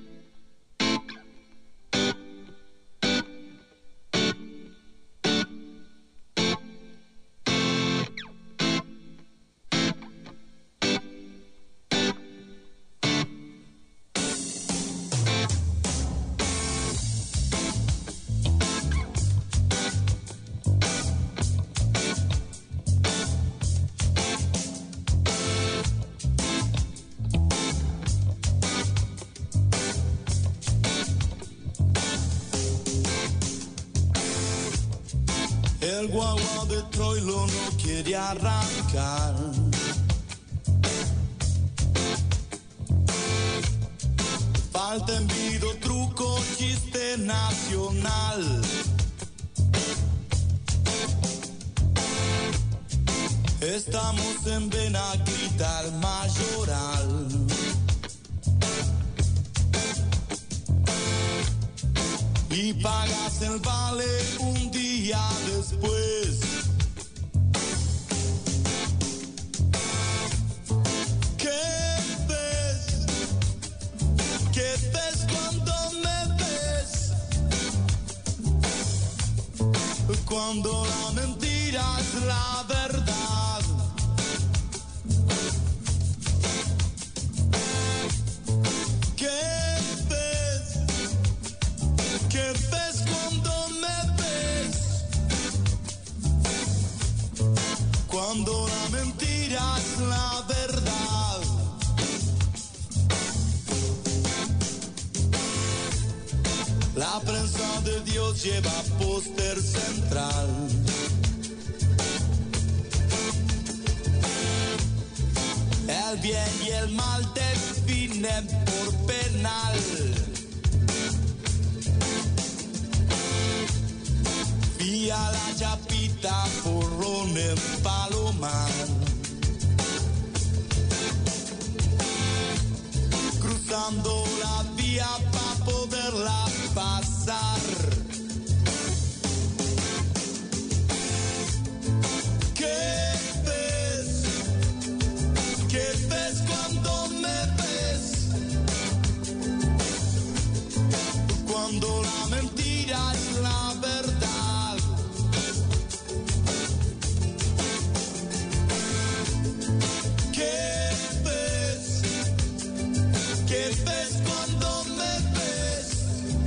El guagua de Troilo no quiere arrancar. Falta envido, truco, chiste nacional. Estamos en Benaguita, el Mayoral. Y pagas el vale un día después. ¿Qué ves? ¿Qué ves cuando me ves? Cuando la mentira es la verdad. ¿Qué ¿Qué ves cuando me ves? Cuando la mentira es la verdad. La prensa de Dios lleva póster central. El bien y el mal definen por penal. Y a la chapita porrón en Palomar. Cruzando la vía para poderla pasar. ¿Qué ves? ¿Qué ves cuando me ves? Cuando la mentira es la verdad. ¿Qué ves? ¿Qué ves cuando me ves?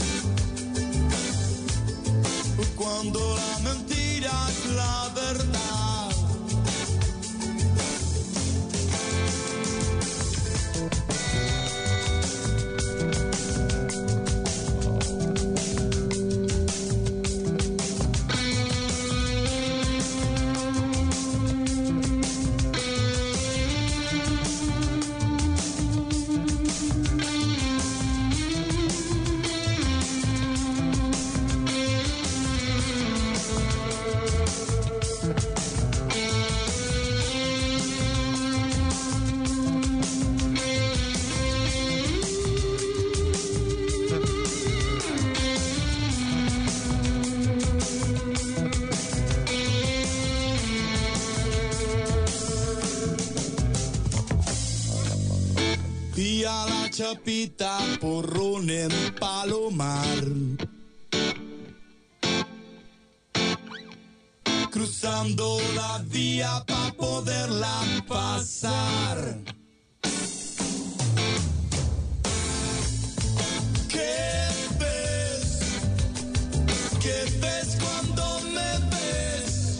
Cuando la mentira es la verdad. Chapita, porrón en Palomar. Cruzando la vía para poderla pasar. ¿Qué ves? ¿Qué ves cuando me ves?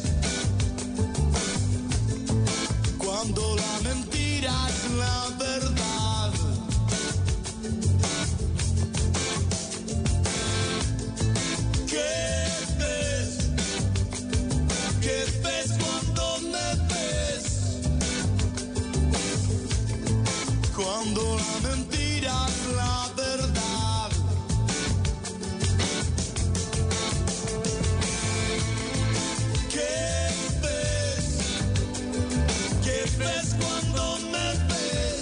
Cuando la mentira es la verdad. ¿Qué ves? ¿Qué ves cuando me ves? Cuando la mentira es la verdad. ¿Qué ves? ¿Qué ves cuando me ves?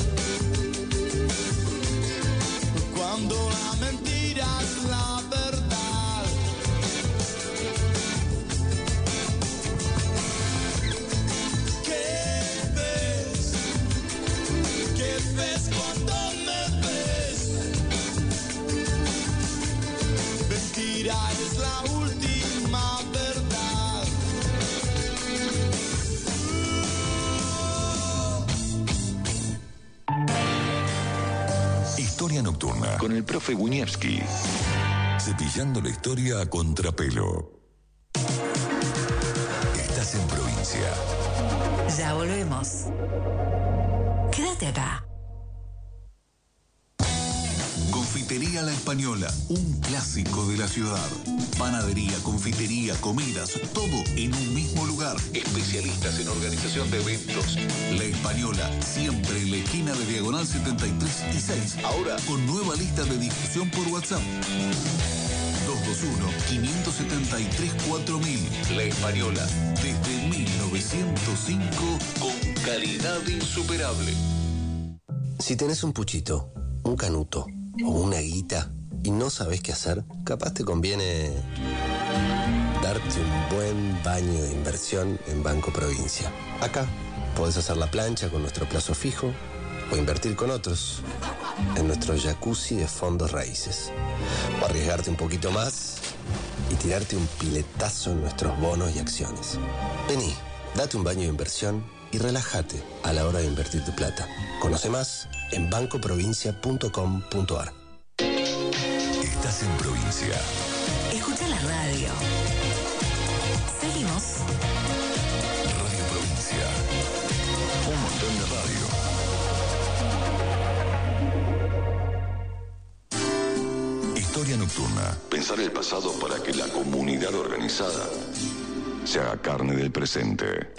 Cuando la mentira es la verdad. ¿Qué ves? ¿Qué ves cuando me ves? Mentira es la última verdad. Historia nocturna con el profe Wieniawski. Cepillando la historia a contrapelo. Estás en provincia. Ya volvemos. Quédate acá. Confitería La Española, un clásico de la ciudad. Panadería, confitería, comidas, todo en un mismo lugar. Especialistas en organización de eventos. La Española, siempre en la esquina de Diagonal setenta y tres y seis. Ahora con nueva lista de difusión por WhatsApp. dos dos uno, cinco siete tres, cuatro mil. La Española, desde mil novecientos cinco, con calidad insuperable. Si tenés un puchito, un canuto o una guita y no sabés qué hacer, capaz te conviene darte un buen baño de inversión en Banco Provincia. Acá podés hacer la plancha con nuestro plazo fijo o invertir con otros en nuestro jacuzzi de fondos raíces. O arriesgarte un poquito más y tirarte un piletazo en nuestros bonos y acciones. Vení, date un baño de inversión y relájate a la hora de invertir tu plata. Conoce más en banco provincia punto com punto a r. Estás en provincia. Escucha la radio. Seguimos. Radio Provincia. Un montón de radio. Historia nocturna. Pensar el pasado para que la comunidad organizada se haga carne del presente.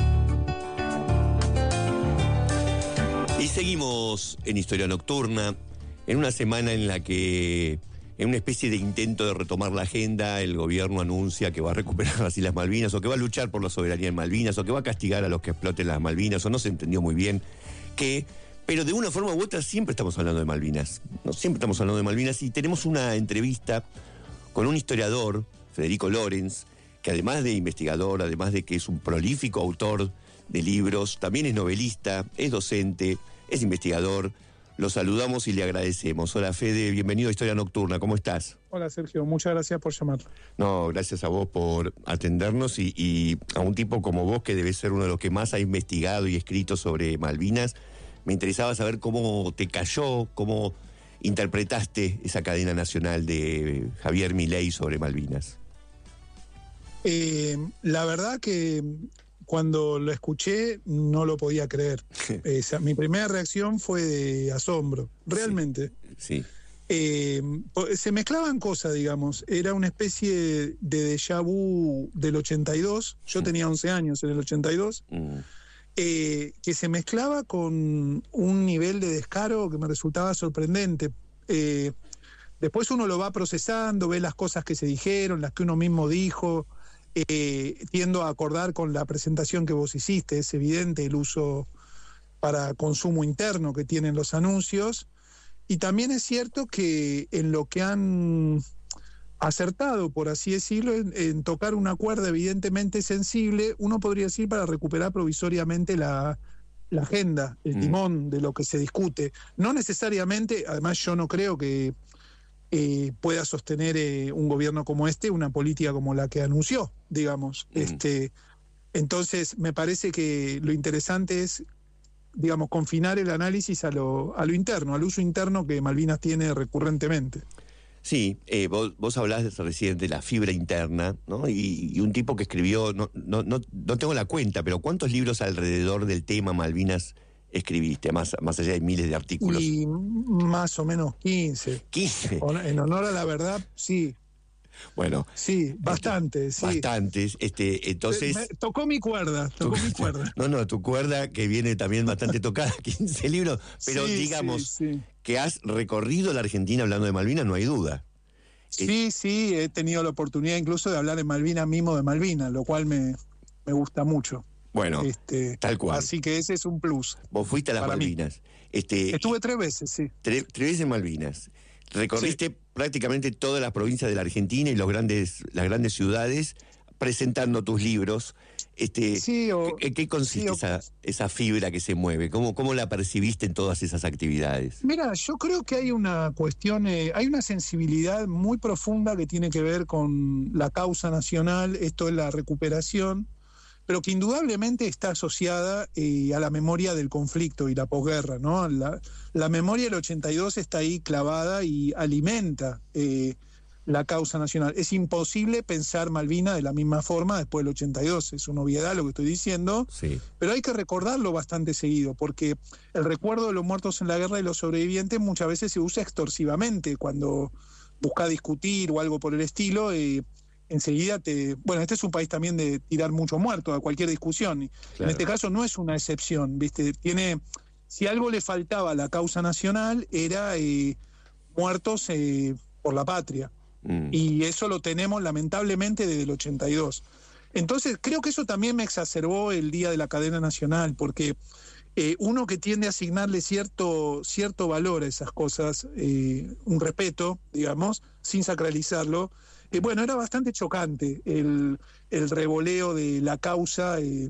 Y seguimos en Historia Nocturna, en una semana en la que, en una especie de intento de retomar la agenda, el gobierno anuncia que va a recuperar las Islas Malvinas, o que va a luchar por la soberanía en Malvinas, o que va a castigar a los que exploten las Malvinas, o no se entendió muy bien qué, pero de una forma u otra siempre estamos hablando de Malvinas, ¿no? Siempre estamos hablando de Malvinas, y tenemos una entrevista con un historiador, Federico Lorenz, que además de investigador, además de que es un prolífico autor de libros, también es novelista, es docente, es investigador. Lo saludamos y le agradecemos. Hola Fede, bienvenido a Historia Nocturna, ¿cómo estás? Hola Sergio, muchas gracias por llamar. No, gracias a vos por atendernos y, y a un tipo como vos que debe ser uno de los que más ha investigado y escrito sobre Malvinas. Me interesaba saber cómo te cayó, cómo interpretaste esa cadena nacional de Javier Milei sobre Malvinas. Eh, la verdad que cuando lo escuché no lo podía creer. Eh, o sea, mi primera reacción fue de asombro, realmente. Sí. sí. Eh, se mezclaban cosas, digamos. Era una especie de déjà vu del ochenta y dos. Yo mm. tenía once años en el ochenta y dos. Mm. Eh, que se mezclaba con un nivel de descaro que me resultaba sorprendente. Eh, después uno lo va procesando, ve las cosas que se dijeron, las que uno mismo dijo. Eh, tiendo a acordar con la presentación que vos hiciste. Es evidente el uso para consumo interno que tienen los anuncios, y también es cierto que en lo que han acertado, por así decirlo, en, en tocar una cuerda evidentemente sensible, uno podría decir para recuperar provisoriamente la, la agenda, el timón de lo que se discute. No necesariamente, además yo no creo que eh, pueda sostener eh, un gobierno como este una política como la que anunció, digamos. Mm. Este, entonces, me parece que lo interesante es, digamos, confinar el análisis a lo, a lo interno, al uso interno que Malvinas tiene recurrentemente. Sí, eh, vos, vos hablás recién de la fibra interna, ¿no? Y, y un tipo que escribió, no, no, no, no tengo la cuenta, pero ¿cuántos libros alrededor del tema Malvinas escribiste? Más, más allá de miles de artículos. Y más o menos quince. ¿quince? En honor a la verdad, sí. Bueno. Sí, bastantes, sí. Bastantes, este, entonces... Me tocó mi cuerda, tocó mi cuerda. No, no, tu cuerda que viene también bastante tocada, quince libros, pero sí, digamos sí, sí. que has recorrido la Argentina hablando de Malvinas, no hay duda. Sí, eh, sí, he tenido la oportunidad incluso de hablar en Malvinas mismo de Malvinas, lo cual me, me gusta mucho. Bueno, este, tal cual. Así que ese es un plus. Vos fuiste a las Malvinas. Este, Estuve tres veces, sí. Tres, tres veces en Malvinas. Recorriste sí. prácticamente todas las provincias de la Argentina y los grandes, las grandes ciudades presentando tus libros. Este, sí, o, ¿En qué consiste sí, o, esa, esa fibra que se mueve? ¿Cómo, ¿Cómo la percibiste en todas esas actividades? Mira, yo creo que hay una cuestión, eh, hay una sensibilidad muy profunda que tiene que ver con la causa nacional, esto es la recuperación, pero que indudablemente está asociada eh, a la memoria del conflicto y la posguerra, ¿no? La, la memoria del ochenta y dos está ahí clavada y alimenta eh, la causa nacional. Es imposible pensar Malvinas de la misma forma después del ochenta y dos, es una obviedad lo que estoy diciendo, sí. pero hay que recordarlo bastante seguido, porque el recuerdo de los muertos en la guerra y los sobrevivientes muchas veces se usa extorsivamente, cuando busca discutir o algo por el estilo, eh, enseguida te... Bueno, este es un país también de tirar mucho muerto a cualquier discusión. Claro. En este caso no es una excepción, ¿viste? Tiene... Si algo le faltaba a la causa nacional era eh, muertos eh, por la patria. Mm. Y eso lo tenemos lamentablemente desde el ochenta y dos. Entonces creo que eso también me exacerbó el Día de la Cadena Nacional, porque eh, uno que tiende a asignarle cierto, cierto valor a esas cosas, eh, un respeto, digamos, sin sacralizarlo, Eh, bueno, era bastante chocante el, el revoleo de la causa eh,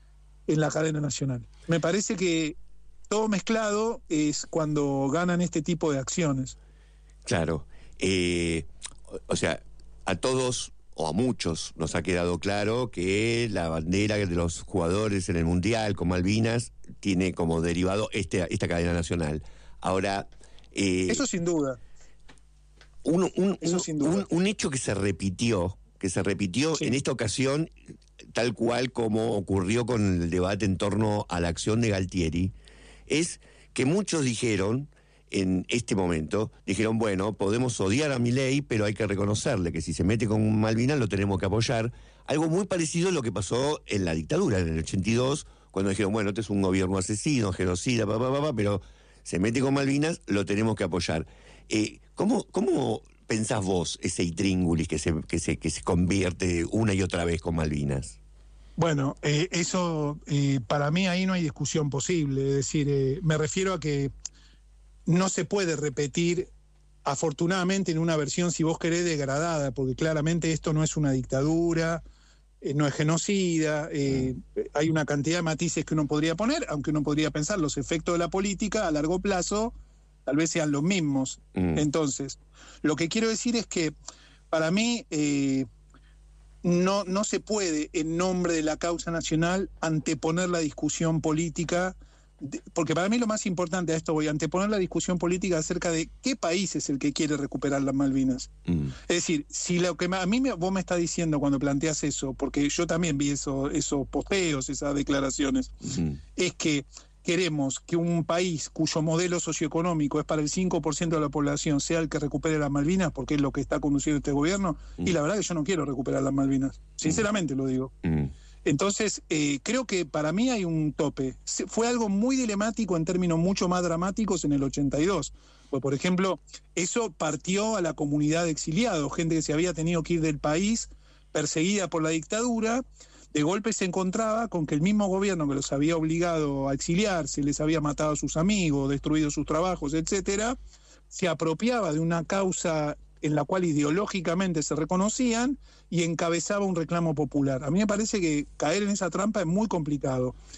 en la cadena nacional. Me parece que todo mezclado es cuando ganan este tipo de acciones. Claro. Eh, o sea, a todos o a muchos nos ha quedado claro que la bandera de los jugadores en el Mundial con Malvinas tiene como derivado este, esta cadena nacional. Ahora... Eh, Eso sin duda. Un, un, un, un, un hecho que se repitió, que se repitió sí. en esta ocasión, tal cual como ocurrió con el debate en torno a la acción de Galtieri, es que muchos dijeron, en este momento, dijeron, bueno, podemos odiar a Milei, pero hay que reconocerle que si se mete con Malvinas lo tenemos que apoyar. Algo muy parecido a lo que pasó en la dictadura, en el ochenta y dos, cuando dijeron, bueno, este es un gobierno asesino, genocida, pa, pa, pa, pa, pero se mete con Malvinas, lo tenemos que apoyar. Eh, ¿cómo, ¿Cómo pensás vos ese intríngulis que se, que, se, que se convierte una y otra vez con Malvinas? Bueno, eh, eso eh, para mí ahí no hay discusión posible. Es decir, eh, me refiero a que no se puede repetir, afortunadamente, en una versión, si vos querés, degradada, porque claramente esto no es una dictadura, eh, no es genocida, eh, mm. hay una cantidad de matices que uno podría poner, aunque uno podría pensar los efectos de la política a largo plazo tal vez sean los mismos. Mm. Entonces, lo que quiero decir es que para mí eh, no, no se puede, en nombre de la causa nacional, anteponer la discusión política, de, porque para mí lo más importante a esto voy a anteponer la discusión política acerca de qué país es el que quiere recuperar las Malvinas. Mm. Es decir, si lo que a mí me, vos me estás diciendo cuando planteas eso, porque yo también vi eso, esos posteos, esas declaraciones, mm. es que queremos que un país cuyo modelo socioeconómico es para el cinco por ciento de la población sea el que recupere las Malvinas, porque es lo que está conduciendo este gobierno, mm. y la verdad que yo no quiero recuperar las Malvinas, sinceramente mm. lo digo. Mm. Entonces, eh, creo que para mí hay un tope. Fue algo muy dilemático en términos mucho más dramáticos en el ochenta y dos. Pues, por ejemplo, eso partió a la comunidad de exiliados, gente que se había tenido que ir del país, perseguida por la dictadura. De golpe se encontraba con que el mismo gobierno que los había obligado a exiliarse, les había matado a sus amigos, destruido sus trabajos, etcétera, se apropiaba de una causa en la cual ideológicamente se reconocían y encabezaba un reclamo popular. A mí me parece que caer en esa trampa es muy complicado.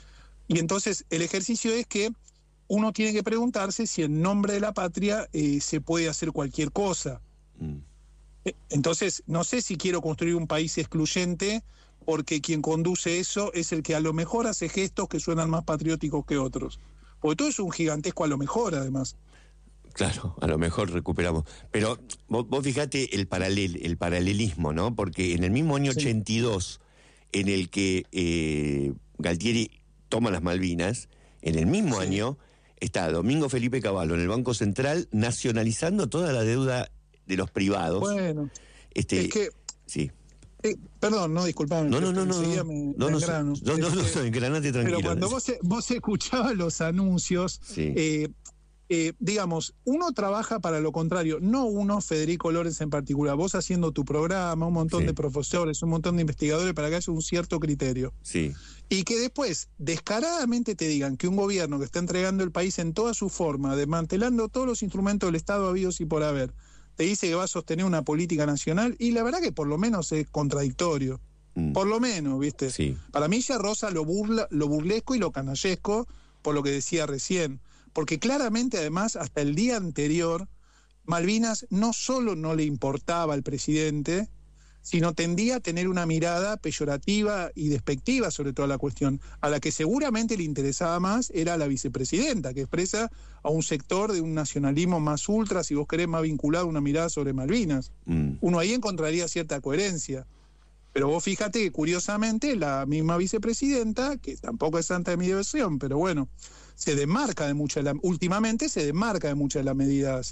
Y entonces el ejercicio es que uno tiene que preguntarse si en nombre de la patria eh, se puede hacer cualquier cosa. Mm. Entonces, no sé si quiero construir un país excluyente, porque quien conduce eso es el que a lo mejor hace gestos que suenan más patrióticos que otros. Porque todo es un gigantesco a lo mejor, además. Claro, a lo mejor recuperamos. Pero vos, vos fijate el, paralel, el paralelismo, ¿no? Porque en el mismo año sí. ochenta y dos, en el que eh, Galtieri toma las Malvinas, en el mismo sí. año está Domingo Felipe Cavallo en el Banco Central nacionalizando toda la deuda de los privados. Bueno, este, es que... Sí. Eh, perdón, no, disculpame. No, no, no, no, no, me, no, me no, engrano. no, no, no, este, no, engranate tranquilo. Pero cuando vos, vos escuchabas los anuncios, sí. eh, eh, digamos, uno trabaja para lo contrario, no uno, Federico Lorenz en particular, vos haciendo tu programa, un montón sí. de profesores, un montón de investigadores para que haya un cierto criterio. Sí. Y que después, descaradamente te digan que un gobierno que está entregando el país en toda su forma, desmantelando todos los instrumentos del Estado habidos y por haber, te dice que va a sostener una política nacional, y la verdad que por lo menos es contradictorio. Mm. Por lo menos, ¿viste? Sí. Para mí ya roza lo, burla, lo burlesco y lo canallesco, por lo que decía recién. Porque claramente, además, hasta el día anterior, Malvinas no solo no le importaba al presidente, sino tendía a tener una mirada peyorativa y despectiva sobre toda la cuestión. A la que seguramente le interesaba más era a la vicepresidenta, que expresa a un sector de un nacionalismo más ultra, si vos querés, más vinculado a una mirada sobre Malvinas. Mm. Uno ahí encontraría cierta coherencia. Pero vos fíjate que, curiosamente, la misma vicepresidenta, que tampoco es santa de mi devoción, pero bueno, se desmarca de muchas, de la, últimamente se desmarca de muchas de las medidas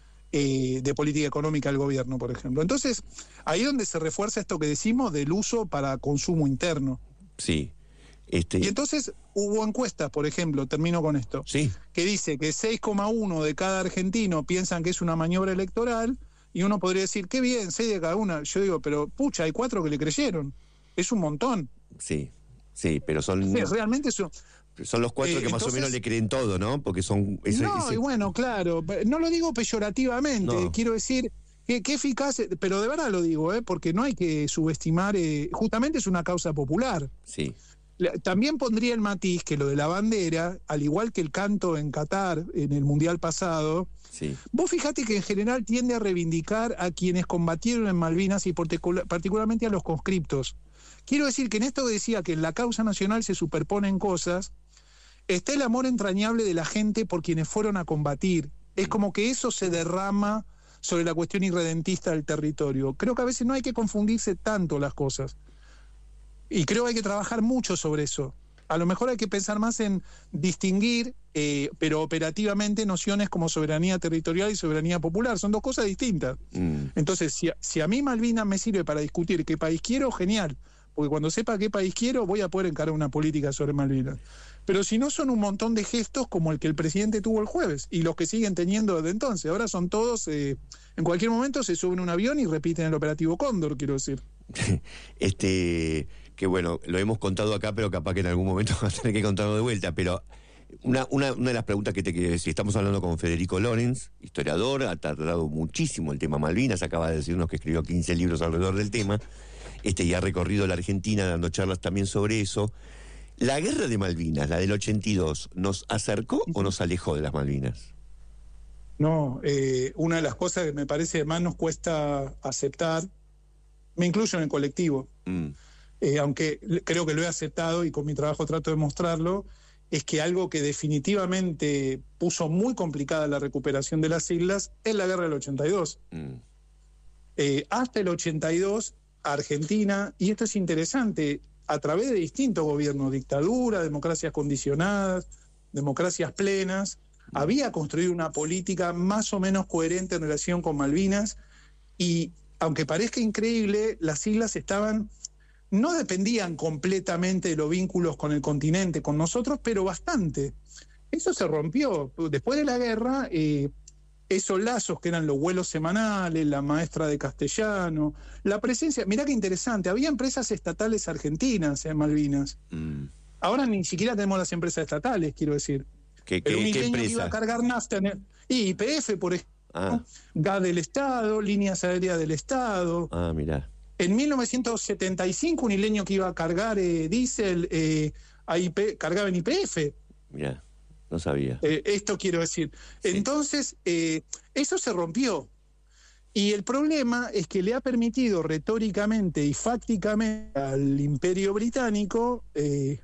eh, de política económica del gobierno, por ejemplo. Entonces, ahí es donde se refuerza esto que decimos del uso para consumo interno. Sí. Este... Y entonces hubo encuestas, por ejemplo, termino con esto, sí. que dice que seis coma uno de cada argentino piensan que es una maniobra electoral, y uno podría decir, qué bien, seis de cada una. Yo digo, pero pucha, hay cuatro que le creyeron. Es un montón. Sí, sí, pero son... Sí, realmente son... Son los cuatro eh, que más entonces, o menos le creen todo, ¿no? Porque son... Ese, no, ese... y bueno, claro, no lo digo peyorativamente, no. Quiero decir... Qué, qué eficaz, pero de verdad lo digo, ¿eh? Porque no hay que subestimar, eh, justamente es una causa popular. Sí. También pondría el matiz que lo de la bandera, al igual que el canto en Qatar, en el Mundial pasado, sí. Vos fijate que en general tiende a reivindicar a quienes combatieron en Malvinas y particularmente a los conscriptos. Quiero decir que en esto que decía que en la causa nacional se superponen cosas, está el amor entrañable de la gente por quienes fueron a combatir. Es como que eso se derrama sobre la cuestión irredentista del territorio. Creo que a veces no hay que confundirse tanto las cosas. Y creo que hay que trabajar mucho sobre eso. A lo mejor hay que pensar más en distinguir, eh, pero operativamente, nociones como soberanía territorial y soberanía popular. Son dos cosas distintas. Mm. Entonces, si a, si a mí Malvinas me sirve para discutir qué país quiero, genial. Porque cuando sepa qué país quiero, voy a poder encarar una política sobre Malvinas. Pero si no, son un montón de gestos como el que el presidente tuvo el jueves y los que siguen teniendo desde entonces. Ahora son todos, eh, en cualquier momento se suben a un avión y repiten el operativo Cóndor, quiero decir. este... que bueno, lo hemos contado acá, pero capaz que en algún momento vas a tener que contarlo de vuelta, pero una, una, una de las preguntas que te quiero decir, estamos hablando con Federico Lorenz, historiador, ha tratado muchísimo el tema Malvinas, acaba de decirnos que escribió quince libros alrededor del tema, este, y ha recorrido la Argentina dando charlas también sobre eso. ¿La guerra de Malvinas, la del ochenta y dos, nos acercó o nos alejó de las Malvinas? No, eh, una de las cosas que me parece más nos cuesta aceptar, me incluyo en el colectivo, mm. Eh, aunque creo que lo he aceptado y con mi trabajo trato de mostrarlo, es que algo que definitivamente puso muy complicada la recuperación de las islas es la guerra del ochenta y dos. Mm. Eh, hasta el ochenta y dos, Argentina, y esto es interesante, a través de distintos gobiernos, dictadura, democracias condicionadas, democracias plenas, mm. había construido una política más o menos coherente en relación con Malvinas, y aunque parezca increíble, las islas estaban... no dependían completamente de los vínculos con el continente, con nosotros, pero bastante. Eso se rompió. Después de la guerra, eh, esos lazos que eran los vuelos semanales, la maestra de castellano, la presencia... Mirá qué interesante, había empresas estatales argentinas en Malvinas. Mm. Ahora ni siquiera tenemos las empresas estatales, quiero decir. ¿Qué, pero qué, un qué ingenio empresa? que iba a cargar nafta en el... Y I P F, por ejemplo, ah. Gas del Estado, líneas aéreas del Estado... Ah, mirá. En mil novecientos setenta y cinco, un isleño que iba a cargar eh, diésel eh, a I P, cargaba en Y P F. Mirá, no sabía. Eh, esto quiero decir. Sí. Entonces, eh, eso se rompió. Y el problema es que le ha permitido retóricamente y fácticamente al Imperio Británico eh,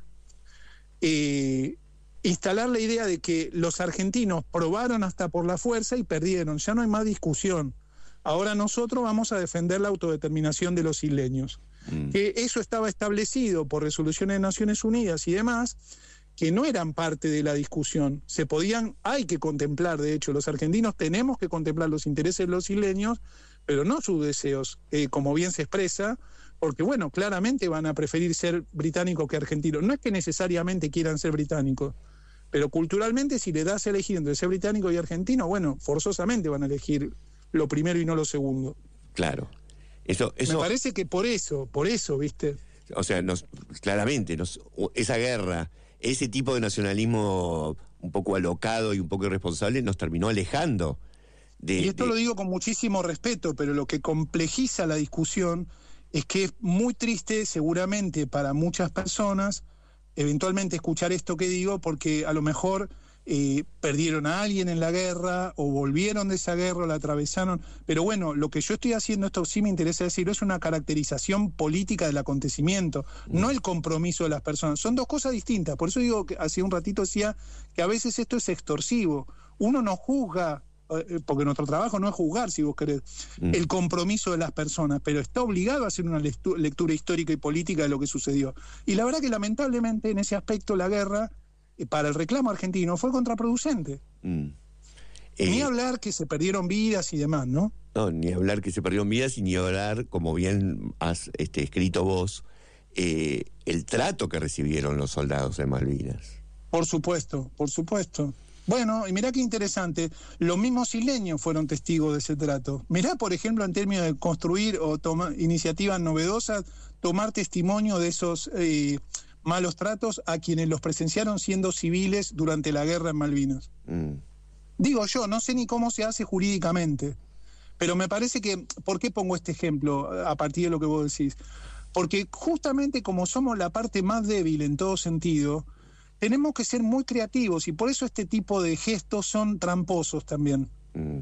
eh, instalar la idea de que los argentinos probaron hasta por la fuerza y perdieron. Ya no hay más discusión. Ahora nosotros vamos a defender la autodeterminación de los isleños. Mm. Que eso estaba establecido por resoluciones de Naciones Unidas y demás, que no eran parte de la discusión. Se podían, hay que contemplar, de hecho, los argentinos tenemos que contemplar los intereses de los isleños, pero no sus deseos, eh, como bien se expresa, porque, bueno, claramente van a preferir ser británicos que argentinos. No es que necesariamente quieran ser británicos, pero culturalmente, si le das a elegir entre ser británico y argentino, bueno, forzosamente van a elegir lo primero y no lo segundo. Claro. Eso, eso... Me parece que por eso, por eso, ¿viste? O sea, nos, claramente, nos, esa guerra, ese tipo de nacionalismo un poco alocado y un poco irresponsable nos terminó alejando. De, y esto de... lo digo con muchísimo respeto, pero lo que complejiza la discusión es que es muy triste seguramente para muchas personas eventualmente escuchar esto que digo, porque a lo mejor eh, perdieron a alguien en la guerra o volvieron de esa guerra o la atravesaron, pero bueno, lo que yo estoy haciendo, esto sí me interesa decirlo, es una caracterización política del acontecimiento, mm. no el compromiso de las personas. Son dos cosas distintas, por eso digo que hace un ratito decía que a veces esto es extorsivo. Uno no juzga, porque nuestro trabajo no es juzgar, si vos querés, mm. el compromiso de las personas, pero está obligado a hacer una lectura histórica y política de lo que sucedió. Y la verdad que lamentablemente en ese aspecto la guerra, para el reclamo argentino, fue contraproducente. Mm. Eh, ni hablar que se perdieron vidas y demás, ¿no? No, ni hablar que se perdieron vidas y ni hablar, como bien has este, escrito vos, eh, el trato que recibieron los soldados de Malvinas. Por supuesto, por supuesto. Bueno, y mirá qué interesante, los mismos isleños fueron testigos de ese trato. Mirá, por ejemplo, en términos de construir o tomar iniciativas novedosas, tomar testimonio de esos eh, malos tratos a quienes los presenciaron siendo civiles durante la guerra en Malvinas. Mm. Digo yo, no sé ni cómo se hace jurídicamente, pero me parece que, ¿por qué pongo este ejemplo a partir de lo que vos decís? Porque justamente como somos la parte más débil en todo sentido, tenemos que ser muy creativos y por eso este tipo de gestos son tramposos también. Mm.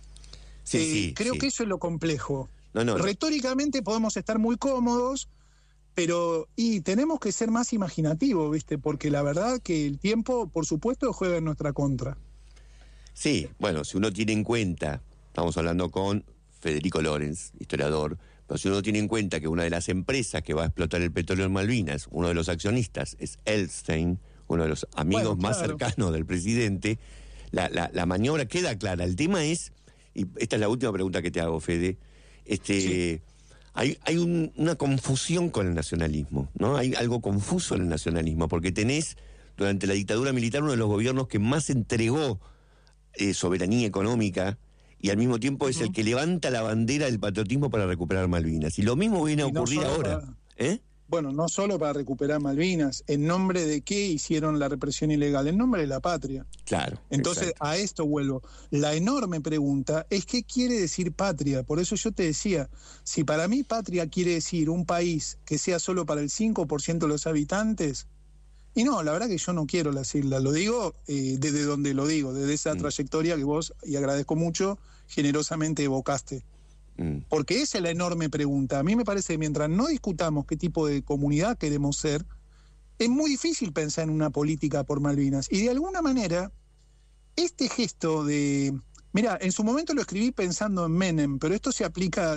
Sí, eh, sí, creo sí. que eso es lo complejo. No, no, Retóricamente no. podemos estar muy cómodos, pero y tenemos que ser más imaginativos, ¿viste? Porque la verdad que el tiempo, por supuesto, juega en nuestra contra. Sí, bueno, si uno tiene en cuenta, estamos hablando con Federico Lorenz, historiador, pero si uno tiene en cuenta que una de las empresas que va a explotar el petróleo en Malvinas, uno de los accionistas es Elstein, uno de los amigos bueno, más claro. cercanos del presidente, la, la, la maniobra queda clara. El tema es, y esta es la última pregunta que te hago, Fede, este, sí. hay, hay un, una confusión con el nacionalismo, ¿no? Hay algo confuso en el nacionalismo, porque tenés, durante la dictadura militar, uno de los gobiernos que más entregó eh, soberanía económica, y al mismo tiempo es uh-huh. el que levanta la bandera del patriotismo para recuperar Malvinas. Y lo mismo viene a ocurrir no ahora. Para... ¿Eh? Bueno, no solo para recuperar Malvinas, ¿en nombre de qué hicieron la represión ilegal? En nombre de la patria. Claro. Entonces, exacto. a esto vuelvo. La enorme pregunta es ¿qué quiere decir patria? Por eso yo te decía, si para mí patria quiere decir un país que sea solo para el cinco por ciento de los habitantes, y no, la verdad que yo no quiero las islas, lo digo eh, desde donde lo digo, desde esa mm. trayectoria que vos, y agradezco mucho, generosamente evocaste. Porque esa es la enorme pregunta. A mí me parece que mientras no discutamos qué tipo de comunidad queremos ser, es muy difícil pensar en una política por Malvinas. Y de alguna manera, este gesto de... Mira, en su momento lo escribí pensando en Menem, pero esto se aplica